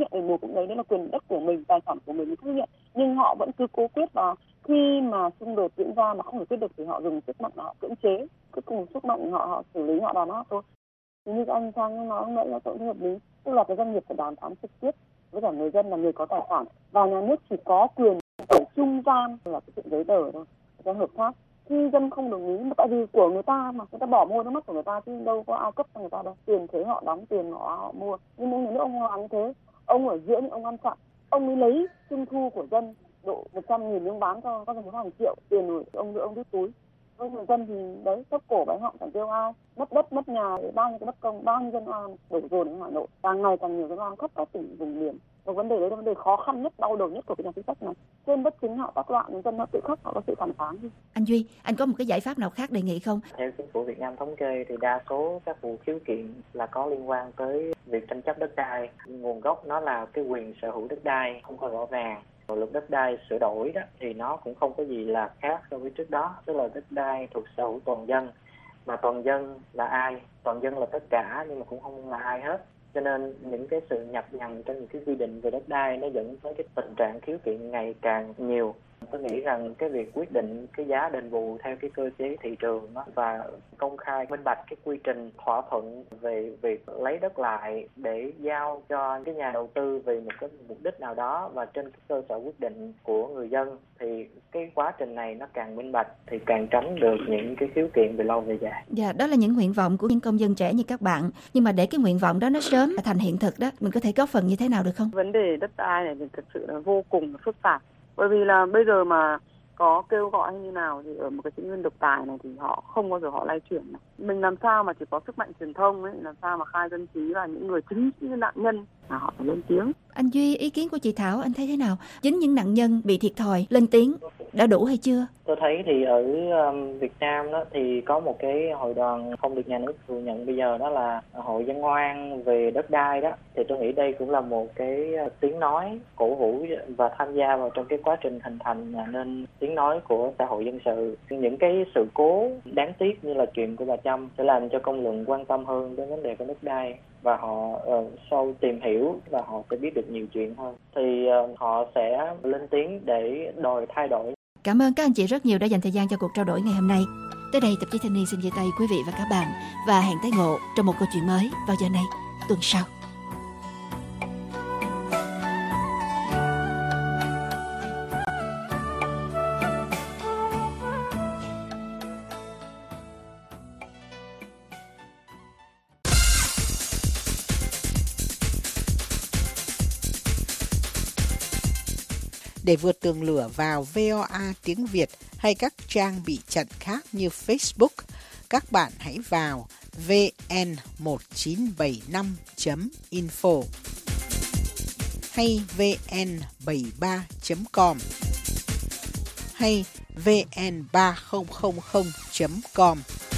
S13: phạm của mình thực hiện, nhưng họ vẫn cứ cố quyết, và khi mà xung đột diễn ra mà không giải quyết được thì họ dùng sức mạnh, họ cưỡng chế, cuối cùng sức mạnh họ họ xử lý, họ đàn áp thôi. Như anh Sang nói nãy là cũng hợp lý, tức là cái doanh nghiệp phải đàm phán trực tiếp với cả người dân là người có tài sản, và nhà nước chỉ có quyền ở trung gian là cái chuyện giấy tờ thôi, cái hợp tác. Khi dân không đồng ý, mà tại vì của người ta mà, người ta bỏ mua nước mắt của người ta chứ đâu có ai cấp cho người ta đâu, tiền thuế họ đóng, tiền họ họ mua. Nhưng mà nếu ông Hoàng như thế, ông ở giữa những ông ăn chặn, ông ấy lấy trung thu của dân độ một trăm nghìn ông bán cho có một hàng triệu tiền rồi ông nữa ông đút túi. Với người dân thì đấy, thấp cổ bái họng chẳng kêu ai, mất đất mất nhà, bao nhiêu cái bất công, bao nhiêu dân oan đổ dồn đến Hà Nội, càng ngày càng nhiều dân oan khắp các tỉnh vùng miền. Và vấn đề đấy là vấn đề khó khăn nhất, đau đầu nhất của cái nhà chính sách này. Trên bất chính họ tác loạn, người dân họ tự khắc, họ có sự phản kháng.
S10: Anh Duy, anh có một cái giải pháp nào khác đề nghị không?
S11: Theo chính phủ Việt Nam thống kê thì đa số các vụ khiếu kiện là có liên quan tới việc tranh chấp đất đai. Nguồn gốc nó là cái quyền sở hữu đất đai không có rõ ràng. Luật đất đai sửa đổi đó thì nó cũng không có gì là khác so với trước đó, tức là đất đai thuộc sở hữu toàn dân. Mà toàn dân là ai? Toàn dân là tất cả, nhưng mà cũng không là ai hết. Cho nên những cái sự nhập nhằng trong những cái quy định về đất đai nó dẫn tới cái tình trạng khiếu kiện ngày càng nhiều. Tôi nghĩ rằng cái việc quyết định cái giá đền bù theo cái cơ chế thị trường đó, và công khai minh bạch cái quy trình thỏa thuận về việc lấy đất lại để giao cho cái nhà đầu tư vì một cái mục đích nào đó và trên cái cơ sở quyết định của người dân, thì cái quá trình này nó càng minh bạch thì càng tránh được những cái khiếu kiện về lâu về dài.
S10: Dạ, đó là những nguyện vọng của những công dân trẻ như các bạn. Nhưng mà để cái nguyện vọng đó nó sớm thành hiện thực đó, mình có thể góp phần như thế nào được không?
S13: Vấn đề đất đai này thì thực sự là vô cùng phức tạp. Bởi vì là bây giờ mà có kêu gọi hay như nào thì ở một cái chính quyền độc tài này thì họ không bao giờ họ lay chuyển này. Mình làm sao mà chỉ có sức mạnh truyền thông ấy, làm sao mà khai dân trí và những người chính những nạn nhân là họ phải lên tiếng.
S10: Anh Duy, ý kiến của chị Thảo anh thấy thế nào? Chính những nạn nhân bị thiệt thòi lên tiếng đã đủ hay chưa?
S11: Tôi thấy thì ở um, Việt Nam đó thì có một cái hội đoàn không được nhà nước thừa nhận bây giờ, đó là Hội Dân Oan về đất đai đó. Thì tôi nghĩ đây cũng là một cái tiếng nói cổ vũ và tham gia vào trong cái quá trình hình thành nên tiếng nói của xã hội dân sự. Những cái sự cố đáng tiếc như là chuyện của bà Trâm sẽ làm cho công luận quan tâm hơn đến vấn đề của đất đai, và họ uh, sau tìm hiểu và họ sẽ biết được nhiều chuyện hơn, thì uh, họ sẽ lên tiếng để đòi thay đổi.
S10: Cảm ơn các anh chị rất nhiều đã dành thời gian cho cuộc trao đổi ngày hôm nay. Tới đây Tạp chí Thanh niên xin chia tay quý vị và các bạn, và hẹn tái ngộ trong một câu chuyện mới vào giờ này tuần sau.
S14: Để vượt tường lửa vào vê o a tiếng Việt hay các trang bị chặn khác như Facebook, các bạn hãy vào vê en một chín bảy năm chấm info hay vê en bảy ba chấm com hay vê en ba không không không chấm com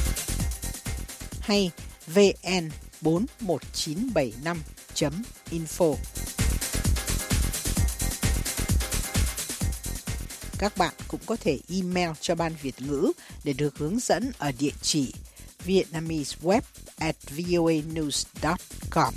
S14: hay vê en bốn một chín bảy năm chấm info. Các bạn cũng có thể email cho Ban Việt ngữ để được hướng dẫn ở địa chỉ vietnameseweb at voanews dot com.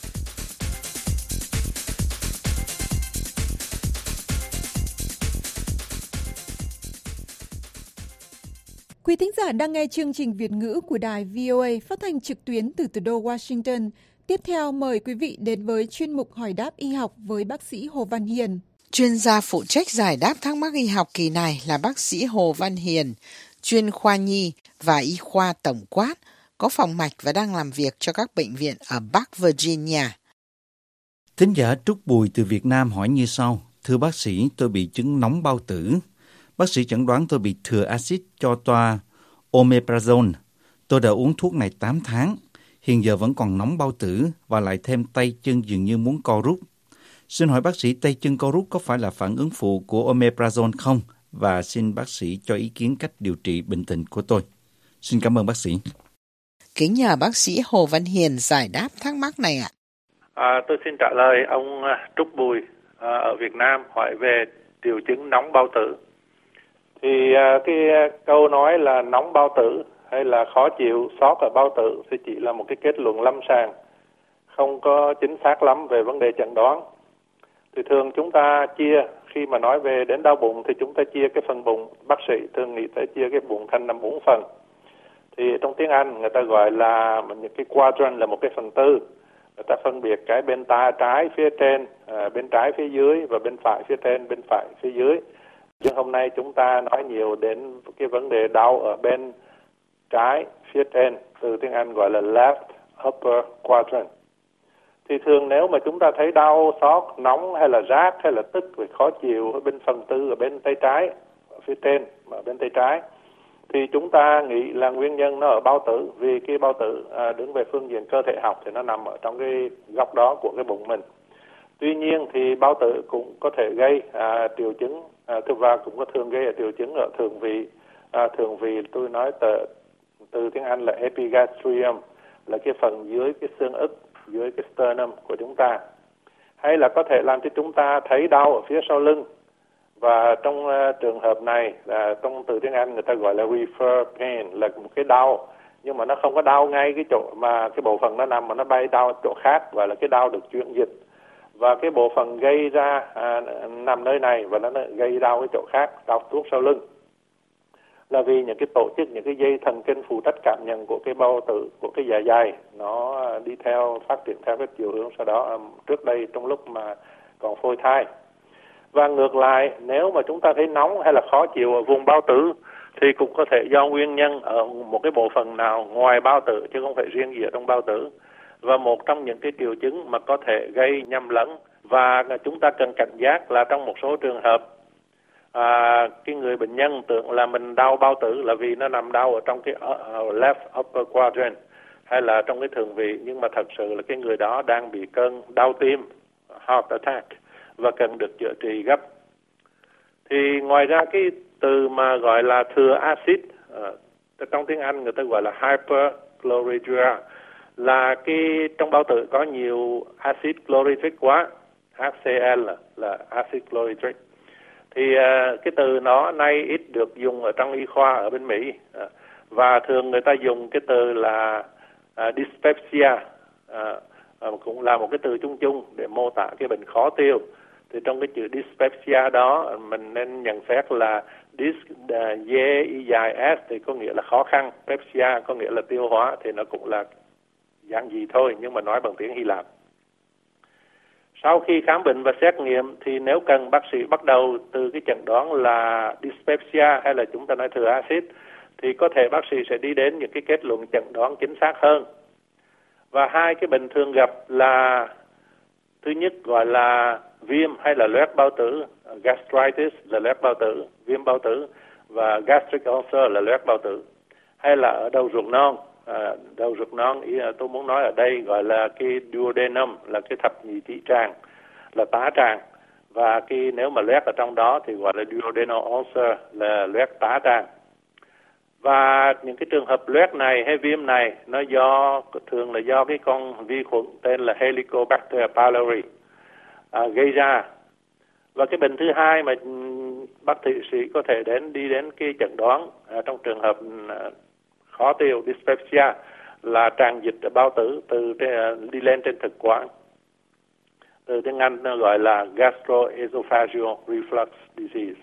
S1: Quý thính giả đang nghe chương trình Việt ngữ của đài vê o a phát thanh trực tuyến từ thủ đô Washington. Tiếp theo mời quý vị đến với chuyên mục hỏi đáp y học với bác sĩ Hồ Văn Hiền.
S14: Chuyên gia phụ trách giải đáp thắc mắc y học kỳ này là bác sĩ Hồ Văn Hiền, chuyên khoa nhi và y khoa tổng quát, có phòng mạch và đang làm việc cho các bệnh viện ở Bắc Virginia.
S2: Thính giả Trúc Bùi từ Việt Nam hỏi như sau: Thưa bác sĩ, tôi bị chứng nóng bao tử. Bác sĩ chẩn đoán tôi bị thừa axit cho toa omeprazole. Tôi đã uống thuốc này tám tháng. Hiện giờ vẫn còn nóng bao tử và lại thêm tay chân dường như muốn co rút. Xin hỏi bác sĩ, tay chân co rút có phải là phản ứng phụ của omeprazole không? Và xin bác sĩ cho ý kiến cách điều trị bệnh tình của tôi. Xin cảm ơn bác sĩ.
S14: Kính nhờ bác sĩ Hồ Văn Hiền giải đáp thắc mắc này ạ.
S15: À, tôi xin trả lời ông Trúc Bùi ở Việt Nam hỏi về triệu chứng nóng bao tử. Thì cái câu nói là nóng bao tử hay là khó chịu xót ở bao tử thì chỉ là một cái kết luận lâm sàng, không có chính xác lắm về vấn đề chẩn đoán. Thì thường chúng ta chia, khi mà nói về đến đau bụng thì chúng ta chia cái phần bụng, bác sĩ thường nghĩ tới chia cái bụng thành làm bốn phần. Thì trong tiếng Anh người ta gọi là những cái quadrant, là một cái phần tư. Người ta phân biệt cái bên ta trái phía trên, à, bên trái phía dưới và bên phải phía trên, bên phải phía dưới. Nhưng hôm nay chúng ta nói nhiều đến cái vấn đề đau ở bên trái phía trên, từ tiếng Anh gọi là left upper quadrant. Thì thường nếu mà chúng ta thấy đau, xót, nóng hay là rát hay là tức và khó chịu ở bên phần tư ở bên tay trái, ở phía trên ở bên tay trái, thì chúng ta nghĩ là nguyên nhân nó ở bao tử, vì cái bao tử à, đứng về phương diện cơ thể học thì nó nằm ở trong cái góc đó của cái bụng mình. Tuy nhiên thì bao tử cũng có thể gây à, triệu chứng à, và cũng có thường gây triệu chứng ở thường vị. À, thường vị tôi nói từ, từ tiếng Anh là epigastrium, là cái phần dưới cái xương ức, dưới cái sternum của chúng ta. Hay là có thể làm cho chúng ta thấy đau ở phía sau lưng. Và trong uh, trường hợp này, là trong từ tiếng Anh người ta gọi là refer pain, là một cái đau, nhưng mà nó không có đau ngay cái chỗ mà cái bộ phận nó nằm, mà nó bay đau chỗ khác, gọi là cái đau được chuyển dịch. Và cái bộ phận gây ra à, nằm nơi này và nó gây đau cái chỗ khác, đau tuốt sau lưng, là vì những cái tổ chức, những cái dây thần kinh phụ trách cảm nhận của cái bao tử, của cái dạ dày, nó đi theo, phát triển theo cái chiều hướng sau đó trước đây trong lúc mà còn phôi thai. Và ngược lại, nếu mà chúng ta thấy nóng hay là khó chịu ở vùng bao tử thì cũng có thể do nguyên nhân ở một cái bộ phận nào ngoài bao tử, chứ không phải riêng gì ở trong bao tử. Và một trong những cái triệu chứng mà có thể gây nhầm lẫn và chúng ta cần cảnh giác là trong một số trường hợp à, cái người bệnh nhân tưởng là mình đau bao tử là vì nó nằm đau ở trong cái uh, left upper quadrant hay là trong cái thường vị, nhưng mà thật sự là cái người đó đang bị cơn đau tim, heart attack, và cần được chữa trị gấp. Thì ngoài ra cái từ mà gọi là thừa axit, uh, trong tiếng Anh người ta gọi là hyperchlorhydria, là cái trong bao tử có nhiều axit chlorhydric quá, hát xê lờ là, là axit chlorhydric. Thì uh, cái từ nó nay ít được dùng ở trong y khoa ở bên Mỹ, uh, và thường người ta dùng cái từ là uh, dyspepsia, uh, uh, cũng là một cái từ chung chung để mô tả cái bệnh khó tiêu. Thì trong cái chữ dyspepsia đó mình nên nhận xét là dys, uh, d y dài s thì có nghĩa là khó khăn, pepsia có nghĩa là tiêu hóa, thì nó cũng là dạng gì thôi, nhưng mà nói bằng tiếng Hy Lạp. Sau khi khám bệnh và xét nghiệm thì nếu cần, bác sĩ bắt đầu từ cái chẩn đoán là dyspepsia hay là chúng ta nói thừa axit, thì có thể bác sĩ sẽ đi đến những cái kết luận chẩn đoán chính xác hơn. Và hai cái bệnh thường gặp là, thứ nhất gọi là viêm hay là loét bao tử, gastritis là loét bao tử, viêm bao tử, và gastric ulcer là loét bao tử, hay là ở đầu ruột non. À, đầu ruột non, ý là tôi muốn nói ở đây gọi là cái duodenum, là cái thập nhị tỷ tràng, là tá tràng, và cái nếu mà loét ở trong đó thì gọi là duodenal ulcer, là loét tá tràng. Và những cái trường hợp loét này hay viêm này nó do thường là do cái con vi khuẩn tên là Helicobacter pylori à, gây ra. Và cái bệnh thứ hai mà bác sĩ có thể đến đi đến cái chẩn đoán à, trong trường hợp à, khó tiêu dyspepsia là tràn dịch ở bao tử từ đi lên trên thực quản, từ tiếng Anh nó gọi là gastroesophageal reflux disease.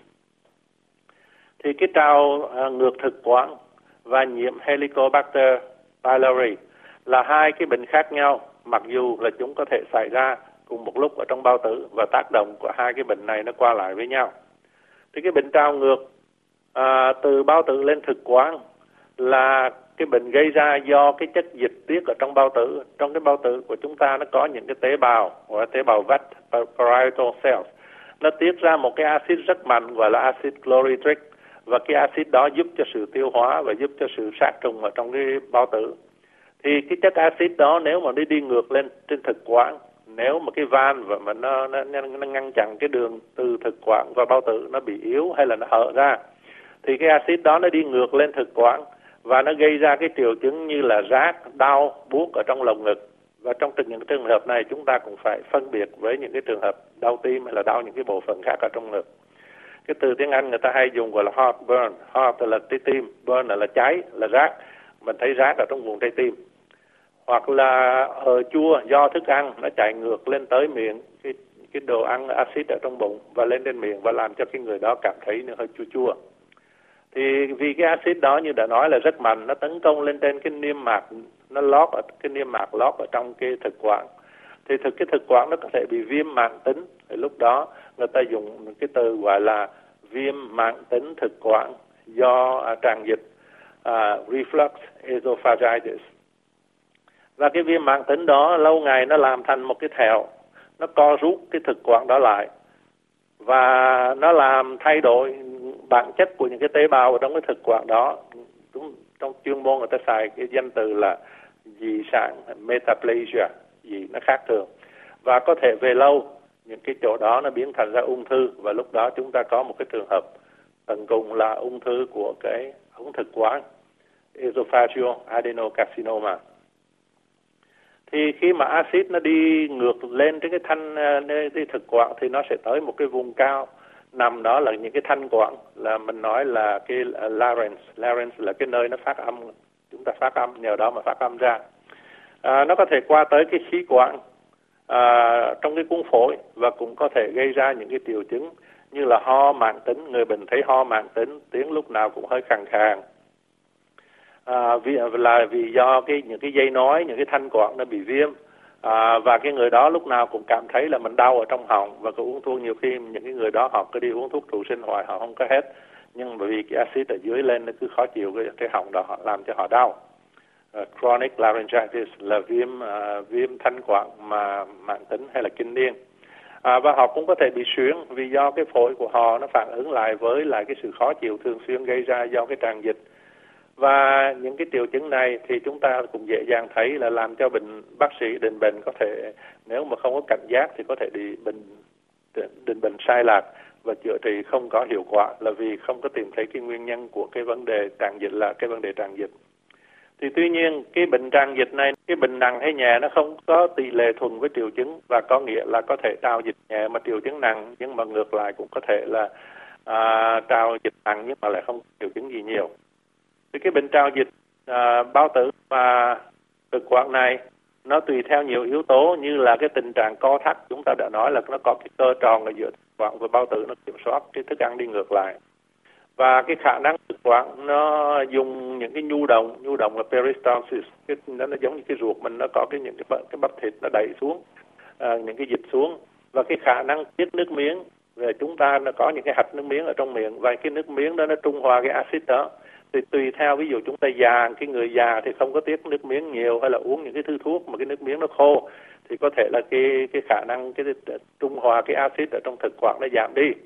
S15: Thì cái trào uh, ngược thực quản và nhiễm Helicobacter pylori là hai cái bệnh khác nhau, mặc dù là chúng có thể xảy ra cùng một lúc ở trong bao tử, và tác động của hai cái bệnh này nó qua lại với nhau. Thì cái bệnh trào ngược uh, từ bao tử lên thực quản là cái bệnh gây ra do cái chất dịch tiết ở trong bao tử. Trong cái bao tử của chúng ta nó có những cái tế bào, gọi là tế bào vách, parietal cells. Nó tiết ra một cái axit rất mạnh gọi là axit chlorhydric, và cái axit đó giúp cho sự tiêu hóa và giúp cho sự sát trùng ở trong cái bao tử. Thì cái chất axit đó nếu mà đi đi ngược lên trên thực quản, nếu mà cái van và mà nó, nó, nó ngăn chặn cái đường từ thực quản và bao tử nó bị yếu hay là nó hở ra, thì cái axit đó nó đi ngược lên thực quản và nó gây ra cái triệu chứng như là rát, đau, buốt ở trong lồng ngực. Và trong những trường hợp này chúng ta cũng phải phân biệt với những cái trường hợp đau tim hay là đau những cái bộ phận khác ở trong ngực. Cái từ tiếng Anh người ta hay dùng gọi là heartburn, heart là trái tim, burn là, là cháy, là rát. Mình thấy rát ở trong vùng trái tim. Hoặc là ờ chua do thức ăn nó chạy ngược lên tới miệng, cái, cái đồ ăn axit ở trong bụng và lên trên miệng và làm cho cái người đó cảm thấy nó hơi chua chua. Thì vì cái axit đó như đã nói là rất mạnh, nó tấn công lên trên cái niêm mạc, nó lót ở cái niêm mạc lót ở trong cái thực quản. Thì thực cái thực quản nó có thể bị viêm mãn tính. Thì lúc đó người ta dùng cái từ gọi là viêm mãn tính thực quản do à, tràn dịch, à, reflux esophagitis. Và cái viêm mãn tính đó lâu ngày nó làm thành một cái thẹo, nó co rút cái thực quản đó lại và nó làm thay đổi bản chất của những cái tế bào ở trong cái thực quản đó. Đúng, trong chuyên môn người ta xài cái danh từ là dị sản metaplasia, gì nó khác thường, và có thể về lâu những cái chỗ đó nó biến thành ra ung thư, và lúc đó chúng ta có một cái trường hợp tận cùng là ung thư của cái ống thực quản, esophageal adenocarcinoma. Thì khi mà axit nó đi ngược lên trên cái thanh cái thực quản thì nó sẽ tới một cái vùng cao, nằm đó là những cái thanh quản, là mình nói là cái larynx. Larynx là cái nơi nó phát âm, chúng ta phát âm, nhờ đó mà phát âm ra. À, nó có thể qua tới cái khí quản à, trong cái cuống phổi và cũng có thể gây ra những cái triệu chứng như là ho mãn tính. Người bệnh thấy ho mãn tính, tiếng lúc nào cũng hơi khàn khàn. À, vì là vì do cái những cái dây nói, những cái thanh quản nó bị viêm, à, và cái người đó lúc nào cũng cảm thấy là mình đau ở trong họng, và cứ uống thuốc. Nhiều khi những cái người đó họ cứ đi uống thuốc trụ sinh hoài họ không có hết, nhưng bởi vì cái axit ở dưới lên nó cứ khó chịu cái, cái họng đó họ làm cho họ đau. Uh, chronic laryngitis là viêm uh, viêm thanh quản mà mãn tính hay là kinh niên. À, và họ cũng có thể bị suyễn vì do cái phổi của họ nó phản ứng lại với lại cái sự khó chịu thường xuyên gây ra do cái tràn dịch. Và những cái triệu chứng này thì chúng ta cũng dễ dàng thấy là làm cho bệnh bác sĩ định bệnh có thể, nếu mà không có cảnh giác thì có thể đi bệnh định bệnh sai lạc và chữa trị không có hiệu quả, là vì không có tìm thấy cái nguyên nhân của cái vấn đề tràn dịch là cái vấn đề tràn dịch. Thì tuy nhiên cái bệnh tràn dịch này, cái bệnh nặng hay nhẹ nó không có tỷ lệ thuần với triệu chứng, và có nghĩa là có thể trào dịch nhẹ mà triệu chứng nặng, nhưng mà ngược lại cũng có thể là à, trào dịch nặng nhưng mà lại không có triệu chứng gì nhiều. Thì cái bệnh trào dịch à, bao tử và thực quản này nó tùy theo nhiều yếu tố, như là cái tình trạng co thắt, chúng ta đã nói là nó có cái cơ tròn ở giữa thực quản và bao tử nó kiểm soát cái thức ăn đi ngược lại. Và cái khả năng thực quản nó dùng những cái nhu động, nhu động là peristalsis, cái nó, nó giống như cái ruột mình, nó có cái những cái cái bắp thịt nó đẩy xuống, à, những cái dịch xuống, và cái khả năng tiết nước miếng. Về chúng ta nó có những cái hạch nước miếng ở trong miệng, và cái nước miếng đó nó trung hòa cái axit đó. Thì tùy theo, ví dụ chúng ta già, cái người già thì không có tiết nước miếng nhiều, hay là uống những cái thứ thuốc mà cái nước miếng nó khô, thì có thể là cái cái khả năng cái trung hòa cái axit ở trong thực quản nó giảm đi.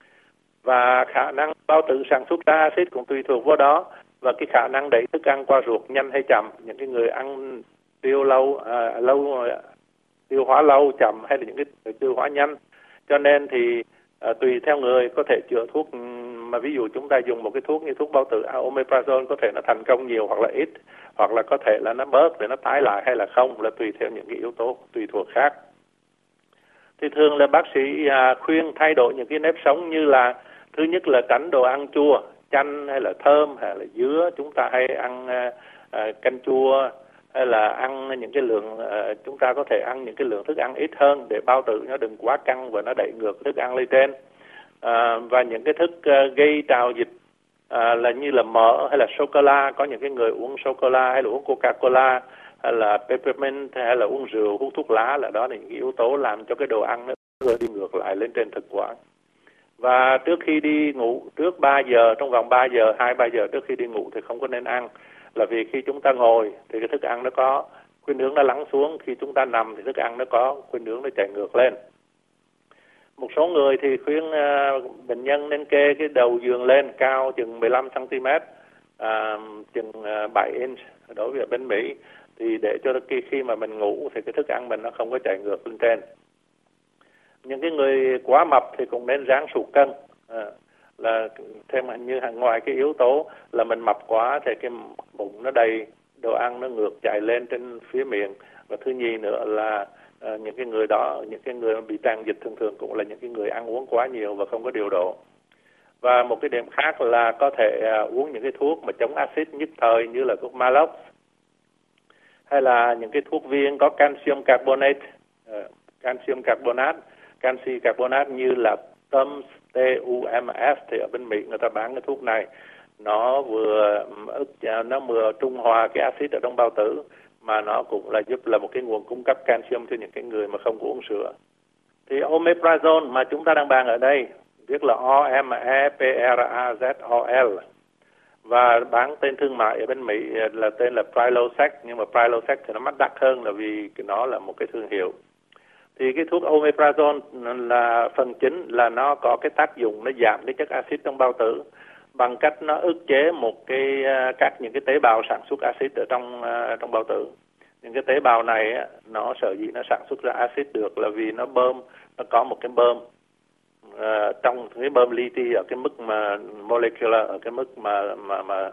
S15: Và khả năng bao tử sản xuất ra axit cũng tùy thuộc vào đó, và cái khả năng đẩy thức ăn qua ruột nhanh hay chậm. Những cái người ăn tiêu lâu, à, lâu tiêu hóa lâu chậm, hay là những cái người tiêu hóa nhanh. Cho nên thì à, tùy theo người có thể chữa thuốc, mà ví dụ chúng ta dùng một cái thuốc như thuốc bao tử omeprazole có thể nó thành công nhiều hoặc là ít, hoặc là có thể là nó bớt để nó tái lại hay là không, là tùy theo những cái yếu tố tùy thuộc khác. Thì thường là bác sĩ à, khuyên thay đổi những cái nếp sống, như là thứ nhất là tránh đồ ăn chua, chanh hay là thơm hay là dứa. Chúng ta hay ăn à, à, canh chua, hay là ăn những cái lượng à, chúng ta có thể ăn những cái lượng thức ăn ít hơn để bao tử nó đừng quá căng và nó đẩy ngược thức ăn lên trên. À, và những cái thức uh, gây trào dịch à, là như là mỡ hay là sô cô la. Có những cái người uống sô cô la hay là uống Coca-Cola hay là peppermint hay là uống rượu, hút thuốc lá, là đó là những yếu tố làm cho cái đồ ăn nó đi ngược lại lên trên thực quản. Và trước khi đi ngủ, trước ba giờ, trong vòng ba giờ, hai ba giờ trước khi đi ngủ thì không có nên ăn, là vì khi chúng ta ngồi thì cái thức ăn nó có khuynh hướng nó lắng xuống, khi chúng ta nằm thì thức ăn nó có khuynh hướng nó chạy ngược lên. Một số người thì khuyên uh, bệnh nhân nên kê cái đầu giường lên cao chừng mười lăm xăng ti mét, uh, chừng uh, bảy inch đối với bên Mỹ, thì để cho khi, khi mà mình ngủ thì cái thức ăn mình nó không có chạy ngược lên trên. Những cái người quá mập thì cũng nên ráng sụt cân, uh, là thêm như ngoài cái yếu tố là mình mập quá thì cái bụng nó đầy, đồ ăn nó ngược chạy lên trên phía miệng. Và thứ nhì nữa là À, những cái người đó, những cái người bị tràn dịch thường thường cũng là những cái người ăn uống quá nhiều và không có điều độ. Và một cái điểm khác là có thể à, uống những cái thuốc mà chống axit nhất thời như là thuốc Maalox, hay là những cái thuốc viên có calcium carbonate, uh, calcium carbonate canxi carbonate như là tums, T U M S, thì ở bên Mỹ người ta bán cái thuốc này. Nó vừa ức nó vừa trung hòa cái axit ở trong bao tử, mà nó cũng là giúp là một cái nguồn cung cấp canxium cho những cái người mà không có uống sữa. Thì omeprazole mà chúng ta đang bàn ở đây viết là O M E P R A Z O L, và bán tên thương mại ở bên Mỹ là tên là Prilosec, nhưng mà Prilosec thì nó mắc đắt hơn là vì nó là một cái thương hiệu. Thì cái thuốc omeprazole là phần chính là nó có cái tác dụng nó giảm cái chất axit trong bao tử bằng cách nó ức chế một cái các những cái tế bào sản xuất axit ở trong trong bao tử. Những cái tế bào này nó sở dĩ nó sản xuất ra axit được là vì nó bơm, nó có một cái bơm uh, trong cái bơm li ti ở cái mức mà molecular, ở cái mức mà mà mà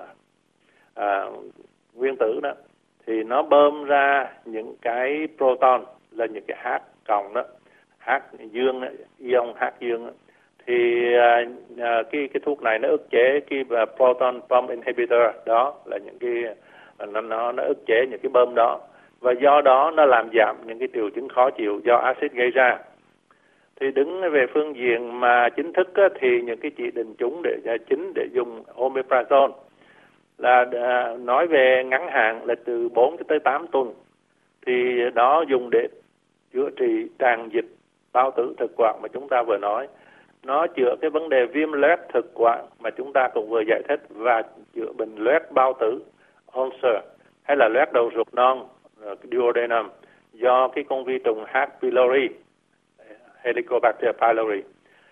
S15: uh, nguyên tử đó, thì nó bơm ra những cái proton là những cái H cộng đó, H dương, ion H dương đó. Thì uh, uh, cái cái thuốc này nó ức chế cái uh, proton pump inhibitor, đó là những cái uh, nó nó nó ức chế những cái bơm đó, và do đó nó làm giảm những cái triệu chứng khó chịu do axit gây ra. Thì đứng về phương diện mà chính thức á, thì những cái chỉ định chúng để uh, chính để dùng omeprazole là uh, nói về ngắn hạn là từ bốn tới tám tuần, thì đó dùng để chữa trị tràn dịch bao tử thực quản mà chúng ta vừa nói. Nó chữa cái vấn đề viêm loét thực quản mà chúng ta cũng vừa giải thích, và chữa bệnh loét bao tử, ulcer, hay là loét đầu ruột non, duodenum, do cái con vi trùng H. pylori, Helicobacter pylori.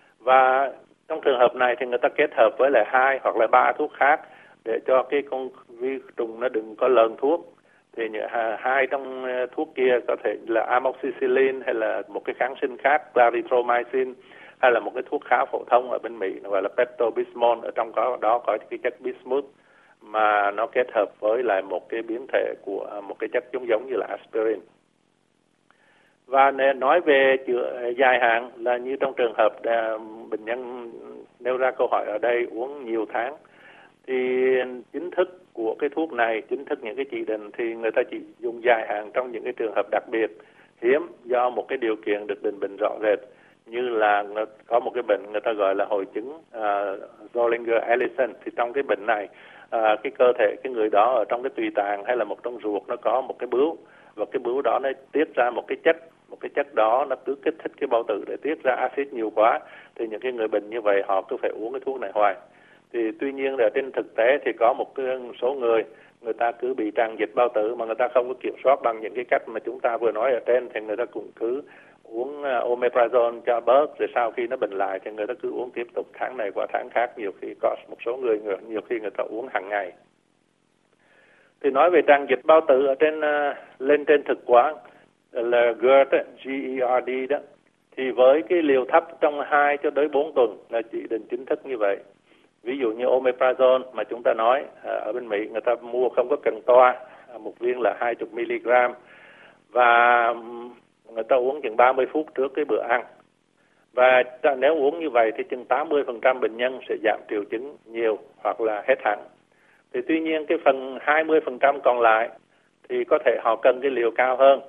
S15: Và trong trường hợp này thì người ta kết hợp với lại hai hoặc là ba thuốc khác để cho cái con vi trùng nó đừng có lờn thuốc. Thì hai trong thuốc kia có thể là amoxicillin, hay là một cái kháng sinh khác, clarithromycin, hay là một cái thuốc khá phổ thông ở bên Mỹ gọi là Pepto-Bismol. Ở trong đó có cái chất bismuth mà nó kết hợp với lại một cái biến thể của một cái chất giống giống như là aspirin. Và nói về chữa dài hạn là như trong trường hợp bệnh nhân nêu ra câu hỏi ở đây, uống nhiều tháng, thì chính thức của cái thuốc này, chính thức những cái chỉ định thì người ta chỉ dùng dài hạn trong những cái trường hợp đặc biệt hiếm do một cái điều kiện được định bệnh rõ rệt, như là có một cái bệnh người ta gọi là hội chứng uh, Zollinger-Ellison. Thì trong cái bệnh này uh, cái cơ thể cái người đó ở trong cái tùy tạng hay là một trong ruột nó có một cái bướu, và cái bướu đó nó tiết ra một cái chất, một cái chất đó nó cứ kích thích cái bao tử để tiết ra axit nhiều quá. Thì những cái người bệnh như vậy họ cứ phải uống cái thuốc này hoài. Thì tuy nhiên là trên thực tế thì có một cái số người người ta cứ bị tràn dịch bao tử mà người ta không có kiểm soát bằng những cái cách mà chúng ta vừa nói ở trên, thì người ta cũng cứ uống omeprazole cho bớt, rồi sau khi nó bệnh lại thì người ta cứ uống tiếp tục tháng này qua tháng khác. Nhiều khi có một số người nhiều khi người ta uống hàng ngày. Thì nói về tràn dịch bao tử ở trên uh, lên trên thực quản là giê e rờ đê, G E R D đó, thì với cái liều thấp trong hai cho tới bốn tuần là chỉ định chính thức như vậy. Ví dụ như omeprazole mà chúng ta nói ở bên Mỹ người ta mua không có cần toa, một viên là hai mươi mi-li-gam, và người ta uống chừng ba mươi phút trước cái bữa ăn. Và nếu uống như vậy thì chừng tám mươi phần trăm bệnh nhân sẽ giảm triệu chứng nhiều hoặc là hết hẳn. Thì tuy nhiên cái phần hai mươi phần trăm còn lại thì có thể họ cần cái liều cao hơn.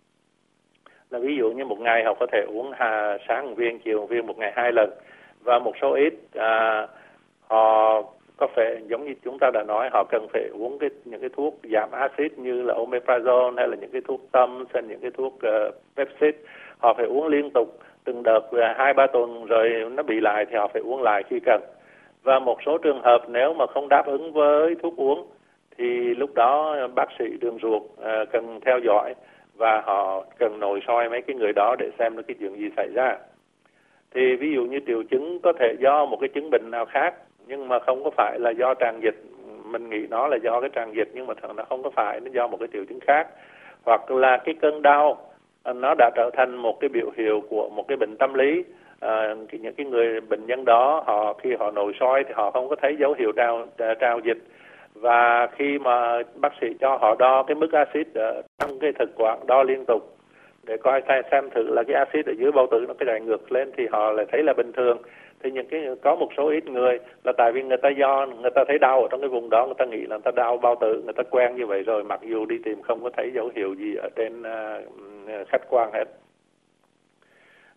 S15: Là ví dụ như một ngày họ có thể uống hà, sáng một viên, chiều một viên, một ngày hai lần. Và một số ít à, họ có thể giống như chúng ta đã nói, họ cần phải uống cái những cái thuốc giảm axit như là omeprazole, hay là những cái thuốc tums, hay những cái thuốc uh, Pepcid. Họ phải uống liên tục từng đợt hai ba tuần, rồi nó bị lại thì họ phải uống lại khi cần. Và một số trường hợp nếu mà không đáp ứng với thuốc uống thì lúc đó bác sĩ đường ruột uh, cần theo dõi, và họ cần nội soi mấy cái người đó để xem nó cái chuyện gì xảy ra. Thì ví dụ như triệu chứng có thể do một cái chứng bệnh nào khác, nhưng mà không có phải là do tràn dịch. Mình nghĩ nó là do cái tràn dịch, nhưng mà thật nó không có phải, nó do một cái triệu chứng khác. Hoặc là cái cơn đau nó đã trở thành một cái biểu hiện của một cái bệnh tâm lý. À, những cái người bệnh nhân đó họ khi họ nội soi thì họ không có thấy dấu hiệu trào trào dịch, và khi mà bác sĩ cho họ đo cái mức axit ở trong cái thực quản, đo liên tục để coi xem thử là cái axit ở dưới bao tử nó cái chạy ngược lên, thì họ lại thấy là bình thường. Thì những cái có một số ít người là tại vì người ta do người ta thấy đau ở trong cái vùng đó, người ta nghĩ là người ta đau bao tử, người ta quen như vậy rồi, mặc dù đi tìm không có thấy dấu hiệu gì ở trên uh, khách quan hết.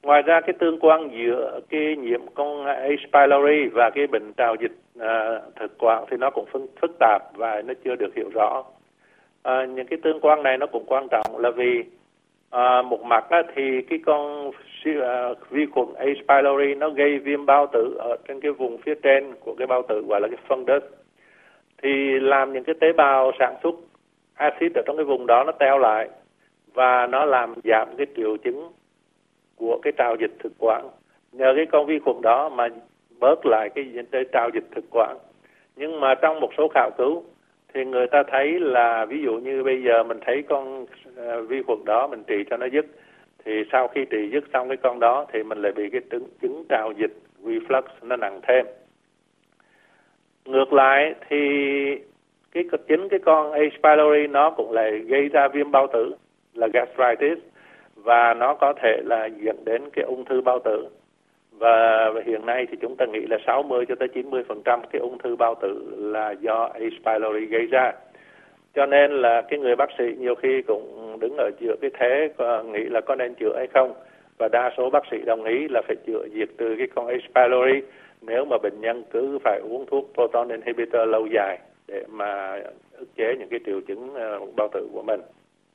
S15: Ngoài ra cái tương quan giữa cái nhiễm con H. pylori và cái bệnh trào dịch à, thực quản thì nó cũng phức, phức tạp và nó chưa được hiểu rõ. À, những cái tương quan này nó cũng quan trọng là vì à, một mặt á, thì cái con à, vi khuẩn H. pylori nó gây viêm bao tử ở trên cái vùng phía trên của cái bao tử gọi là cái fundus, thì làm những cái tế bào sản xuất axit ở trong cái vùng đó nó teo lại và nó làm giảm cái triệu chứng của cái trào dịch thực quản. Nhờ cái con vi khuẩn đó mà bớt lại cái, cái trào dịch thực quản. Nhưng mà trong một số khảo cứu thì người ta thấy là ví dụ như bây giờ mình thấy con uh, vi khuẩn đó mình trị cho nó dứt, thì sau khi trị dứt xong cái con đó thì mình lại bị cái chứng, chứng trào dịch reflux nó nặng thêm. Ngược lại thì cái chính cái con H. pylori nó cũng lại gây ra viêm bao tử là gastritis, và nó có thể là dẫn đến cái ung thư bao tử. Và hiện nay thì chúng ta nghĩ là sáu mươi cho tới chín mươi phần trăm cái ung thư bao tử là do H. pylori gây ra. Cho nên là cái người bác sĩ nhiều khi cũng đứng ở giữa cái thế nghĩ là có nên chữa hay không. Và đa số bác sĩ đồng ý là phải chữa diệt trừ cái con H. pylori nếu mà bệnh nhân cứ phải uống thuốc proton inhibitor lâu dài để mà ức chế những cái triệu chứng bao tử của mình.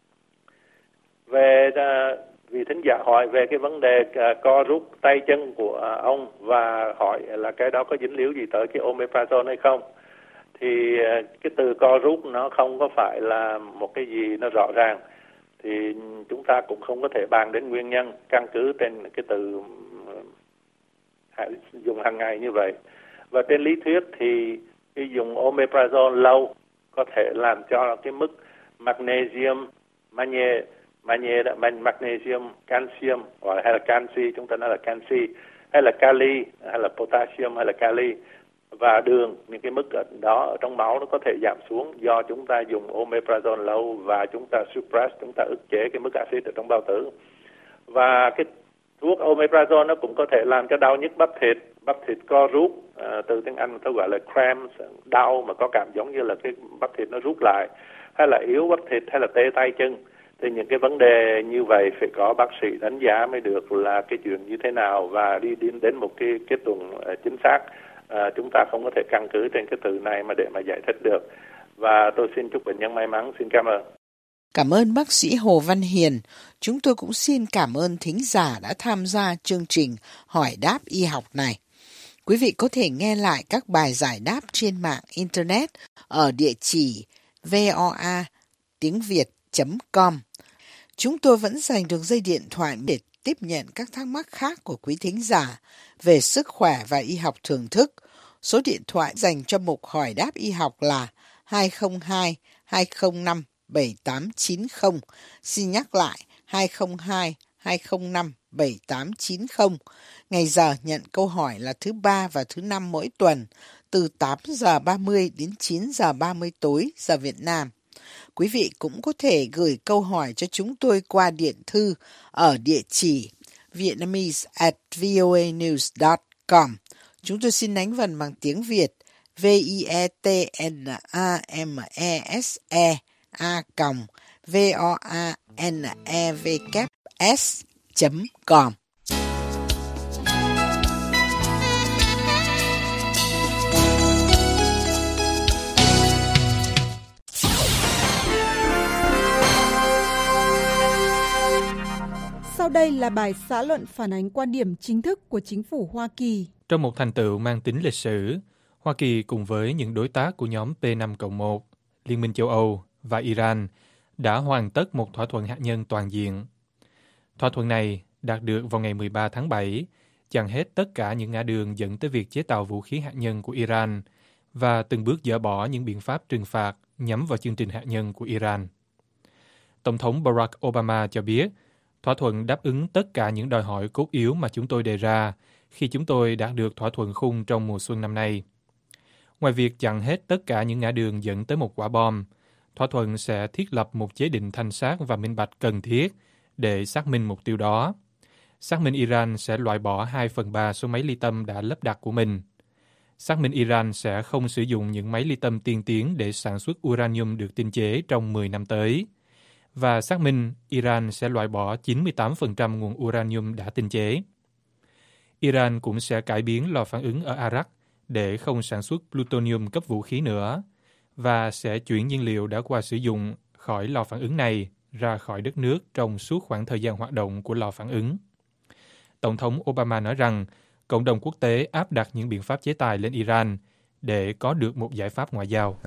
S15: Về uh, vị thính giả hỏi về cái vấn đề uh, co rút tay chân của uh, ông và hỏi là cái đó có dính líu gì tới cái omeprazole hay không, thì uh, cái từ co rút nó không có phải là một cái gì nó rõ ràng, thì chúng ta cũng không có thể bàn đến nguyên nhân căn cứ trên cái từ uh, dùng hàng ngày như vậy. Và trên lý thuyết thì cái dùng omeprazole lâu có thể làm cho cái mức magnesium, magie Magie, magnesium, calcium, hoặc hay là canxi, chúng ta nói là canxi, hay là kali, hay là potassium, hay là kali và đường, những cái mức đó ở trong máu nó có thể giảm xuống do chúng ta dùng omeprazole lâu và chúng ta suppress, chúng ta ức chế cái mức axit ở trong bao tử. Và cái thuốc omeprazole nó cũng có thể làm cho đau nhức bắp thịt, bắp thịt co rút, à, từ tiếng Anh ta gọi là cramps, đau mà có cảm giống như là cái bắp thịt nó rút lại, hay là yếu bắp thịt, hay là tê tay chân. Thì những cái vấn đề như vậy phải có bác sĩ đánh giá mới được là cái chuyện như thế nào và đi đến, đến một cái kết luận uh, chính xác. Uh, chúng ta không có thể căn cứ trên cái từ này mà để mà giải thích được. Và tôi xin chúc bệnh nhân may mắn. Xin cảm ơn.
S14: Cảm ơn bác sĩ Hồ Văn Hiền. Chúng tôi cũng xin cảm ơn thính giả đã tham gia chương trình Hỏi đáp y học này. Quý vị có thể nghe lại các bài giải đáp trên mạng Internet ở địa chỉ voa tiếng việt chấm com. Chúng tôi vẫn dành được dây điện thoại để tiếp nhận các thắc mắc khác của quý thính giả về sức khỏe và y học thưởng thức. Số điện thoại dành cho mục Hỏi đáp y học là hai không hai hai không năm bảy tám chín không. Xin nhắc lại hai không hai hai không năm bảy tám chín không. Ngày giờ nhận câu hỏi là thứ ba và thứ năm mỗi tuần từ tám giờ ba mươi đến chín giờ ba mươi tối giờ Việt Nam. Quý vị cũng có thể gửi câu hỏi cho chúng tôi qua điện thư ở địa chỉ vietnamese at voanews dot com. Chúng tôi xin đánh vần bằng tiếng Việt v i e t n a m e s e a v o a n e v s chấm com.
S1: Sau đây là bài xã luận phản ánh quan điểm chính thức của chính phủ Hoa Kỳ.
S16: Trong một thành tựu mang tính lịch sử, Hoa Kỳ cùng với những đối tác của nhóm P năm cộng một, Liên minh châu Âu và Iran đã hoàn tất một thỏa thuận hạt nhân toàn diện. Thỏa thuận này đạt được vào ngày mười ba tháng bảy, chặn hết tất cả những ngã đường dẫn tới việc chế tạo vũ khí hạt nhân của Iran và từng bước dỡ bỏ những biện pháp trừng phạt nhắm vào chương trình hạt nhân của Iran. Tổng thống Barack Obama cho biết, thỏa thuận đáp ứng tất cả những đòi hỏi cốt yếu mà chúng tôi đề ra khi chúng tôi đạt được thỏa thuận khung trong mùa xuân năm nay. Ngoài việc chặn hết tất cả những ngã đường dẫn tới một quả bom, thỏa thuận sẽ thiết lập một chế định thanh sát và minh bạch cần thiết để xác minh mục tiêu đó. Xác minh Iran sẽ loại bỏ hai phần ba số máy ly tâm đã lắp đặt của mình. Xác minh Iran sẽ không sử dụng những máy ly tâm tiên tiến để sản xuất uranium được tinh chế trong mười năm tới. và xác minh Iran sẽ loại bỏ chín mươi tám phần trăm nguồn uranium đã tinh chế. Iran cũng sẽ cải biến lò phản ứng ở Arak để không sản xuất plutonium cấp vũ khí nữa và sẽ chuyển nhiên liệu đã qua sử dụng khỏi lò phản ứng này ra khỏi đất nước trong suốt khoảng thời gian hoạt động của lò phản ứng. Tổng thống Obama nói rằng cộng đồng quốc tế áp đặt những biện pháp chế tài lên Iran để có được một giải pháp ngoại giao.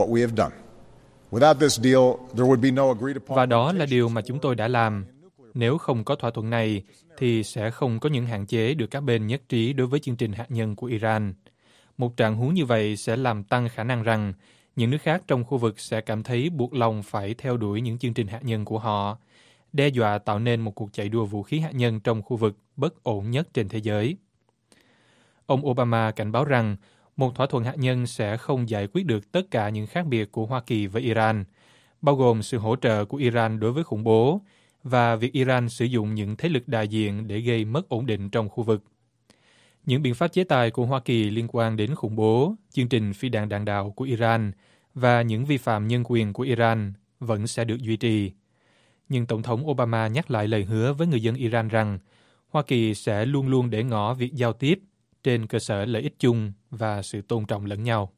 S16: Và đó là điều mà chúng tôi đã làm. Nếu không có thỏa thuận này, thì sẽ không có những hạn chế được các bên nhất trí đối với chương trình hạt nhân của Iran. Một trạng huống như vậy sẽ làm tăng khả năng rằng những nước khác trong khu vực sẽ cảm thấy buộc lòng phải theo đuổi những chương trình hạt nhân của họ, đe dọa tạo nên một cuộc chạy đua vũ khí hạt nhân trong khu vực bất ổn nhất trên thế giới. Ông Obama cảnh báo rằng một thỏa thuận hạt nhân sẽ không giải quyết được tất cả những khác biệt của Hoa Kỳ với Iran, bao gồm sự hỗ trợ của Iran đối với khủng bố và việc Iran sử dụng những thế lực đại diện để gây mất ổn định trong khu vực. Những biện pháp chế tài của Hoa Kỳ liên quan đến khủng bố, chương trình phi đạn đạn đạo của Iran và những vi phạm nhân quyền của Iran vẫn sẽ được duy trì. Nhưng Tổng thống Obama nhắc lại lời hứa với người dân Iran rằng Hoa Kỳ sẽ luôn luôn để ngỏ việc giao tiếp trên cơ sở lợi ích chung và sự tôn trọng lẫn nhau.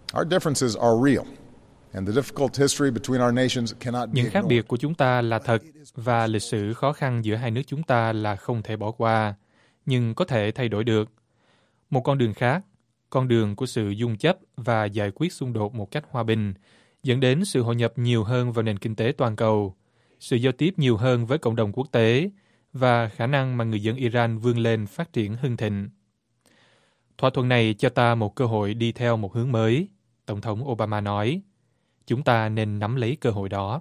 S16: Những khác biệt của chúng ta là thật và lịch sử khó khăn giữa hai nước chúng ta là không thể bỏ qua, nhưng có thể thay đổi được. Một con đường khác, con đường của sự dung chấp và giải quyết xung đột một cách hòa bình, dẫn đến sự hội nhập nhiều hơn vào nền kinh tế toàn cầu, sự giao tiếp nhiều hơn với cộng đồng quốc tế và khả năng mà người dân Iran vươn lên phát triển hưng thịnh. Thỏa thuận này cho ta một cơ hội đi theo một hướng mới, Tổng thống Obama nói. Chúng ta nên nắm lấy cơ hội đó.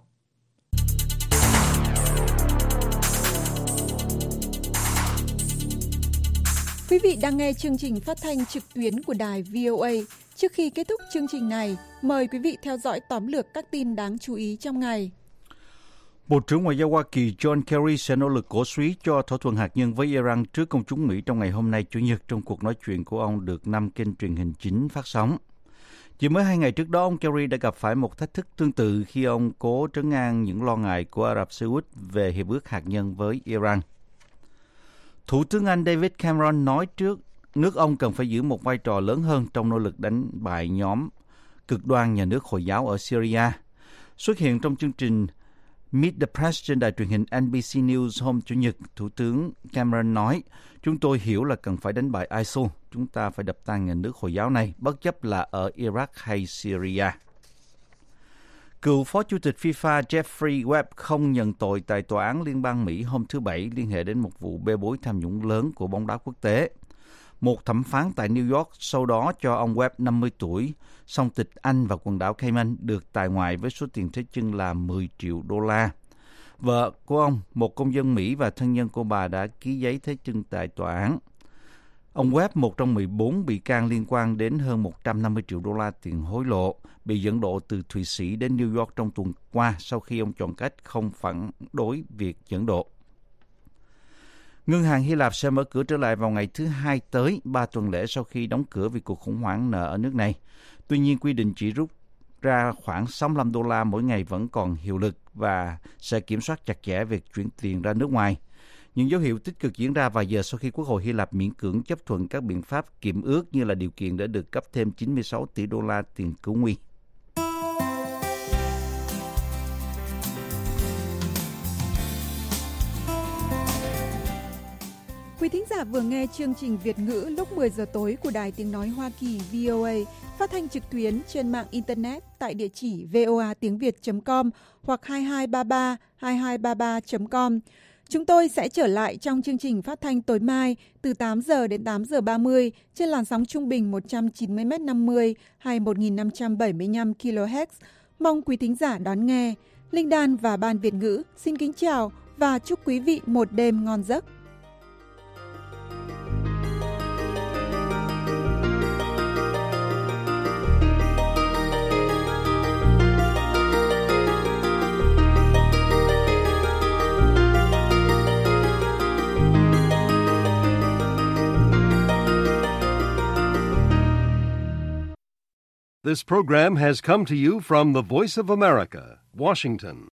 S1: Quý vị đang nghe chương trình phát thanh trực tuyến của đài vê o a. Trước khi kết thúc chương trình này, mời quý vị theo dõi tóm lược các tin đáng chú ý trong ngày.
S2: Bộ trưởng Ngoại giao Hoa Kỳ John Kerry sẽ nỗ lực cổ súy cho thỏa thuận hạt nhân với Iran trước công chúng Mỹ trong ngày hôm nay Chủ nhật trong cuộc nói chuyện của ông được năm kênh truyền hình chính phát sóng. Chỉ mới hai ngày trước đó, ông Kerry đã gặp phải một thách thức tương tự khi ông cố trấn an những lo ngại của Ả Rập Xê Út về hiệp ước hạt nhân với Iran. Thủ tướng Anh David Cameron nói trước nước ông cần phải giữ một vai trò lớn hơn trong nỗ lực đánh bại nhóm cực đoan nhà nước Hồi giáo ở Syria. Xuất hiện trong chương trình Meet the Press trên đài truyền hình en bê xê News hôm Chủ nhật, Thủ tướng Cameron nói, chúng tôi hiểu là cần phải đánh bại i sil, chúng ta phải đập tan nhà nước Hồi giáo này, bất chấp là ở Iraq hay Syria. Cựu Phó Chủ tịch FIFA Jeffrey Webb không nhận tội tại Tòa án Liên bang Mỹ hôm thứ Bảy liên hệ đến một vụ bê bối tham nhũng lớn của bóng đá quốc tế. Một thẩm phán tại New York sau đó cho ông Webb năm mươi tuổi, song tịch Anh và quần đảo Cayman được tại ngoại với số tiền thế chân là mười triệu đô la. Vợ của ông, một công dân Mỹ và thân nhân của bà đã ký giấy thế chân tại tòa án. Ông Webb, một trong mười bốn bị can liên quan đến hơn một trăm năm mươi triệu đô la tiền hối lộ, bị dẫn độ từ Thụy Sĩ đến New York trong tuần qua sau khi ông chọn cách không phản đối việc dẫn độ. Ngân hàng Hy Lạp sẽ mở cửa trở lại vào ngày thứ Hai tới, ba tuần lễ sau khi đóng cửa vì cuộc khủng hoảng nợ ở nước này. Tuy nhiên, quy định chỉ rút ra khoảng sáu mươi lăm đô la mỗi ngày vẫn còn hiệu lực và sẽ kiểm soát chặt chẽ việc chuyển tiền ra nước ngoài. Những dấu hiệu tích cực diễn ra vài giờ sau khi Quốc hội Hy Lạp miễn cưỡng chấp thuận các biện pháp kiểm ước như là điều kiện để được cấp thêm chín mươi sáu tỷ đô la tiền cứu nguy.
S1: Quý thính giả vừa nghe chương trình Việt ngữ lúc mười giờ tối của Đài Tiếng Nói Hoa Kỳ vê o a, phát thanh trực tuyến trên mạng Internet tại địa chỉ voa tiếng việt chấm com hoặc hai hai ba ba hai hai ba ba chấm com. Chúng tôi sẽ trở lại trong chương trình phát thanh tối mai từ tám giờ đến tám giờ ba mươi trên làn sóng trung bình một trăm chín mươi mét năm mươi hay một nghìn năm trăm bảy mươi lăm ki lô héc. Mong quý thính giả đón nghe. Linh Đan và Ban Việt ngữ xin kính chào và chúc quý vị một đêm ngon giấc.
S17: This program has come to you from the Voice of America, Washington.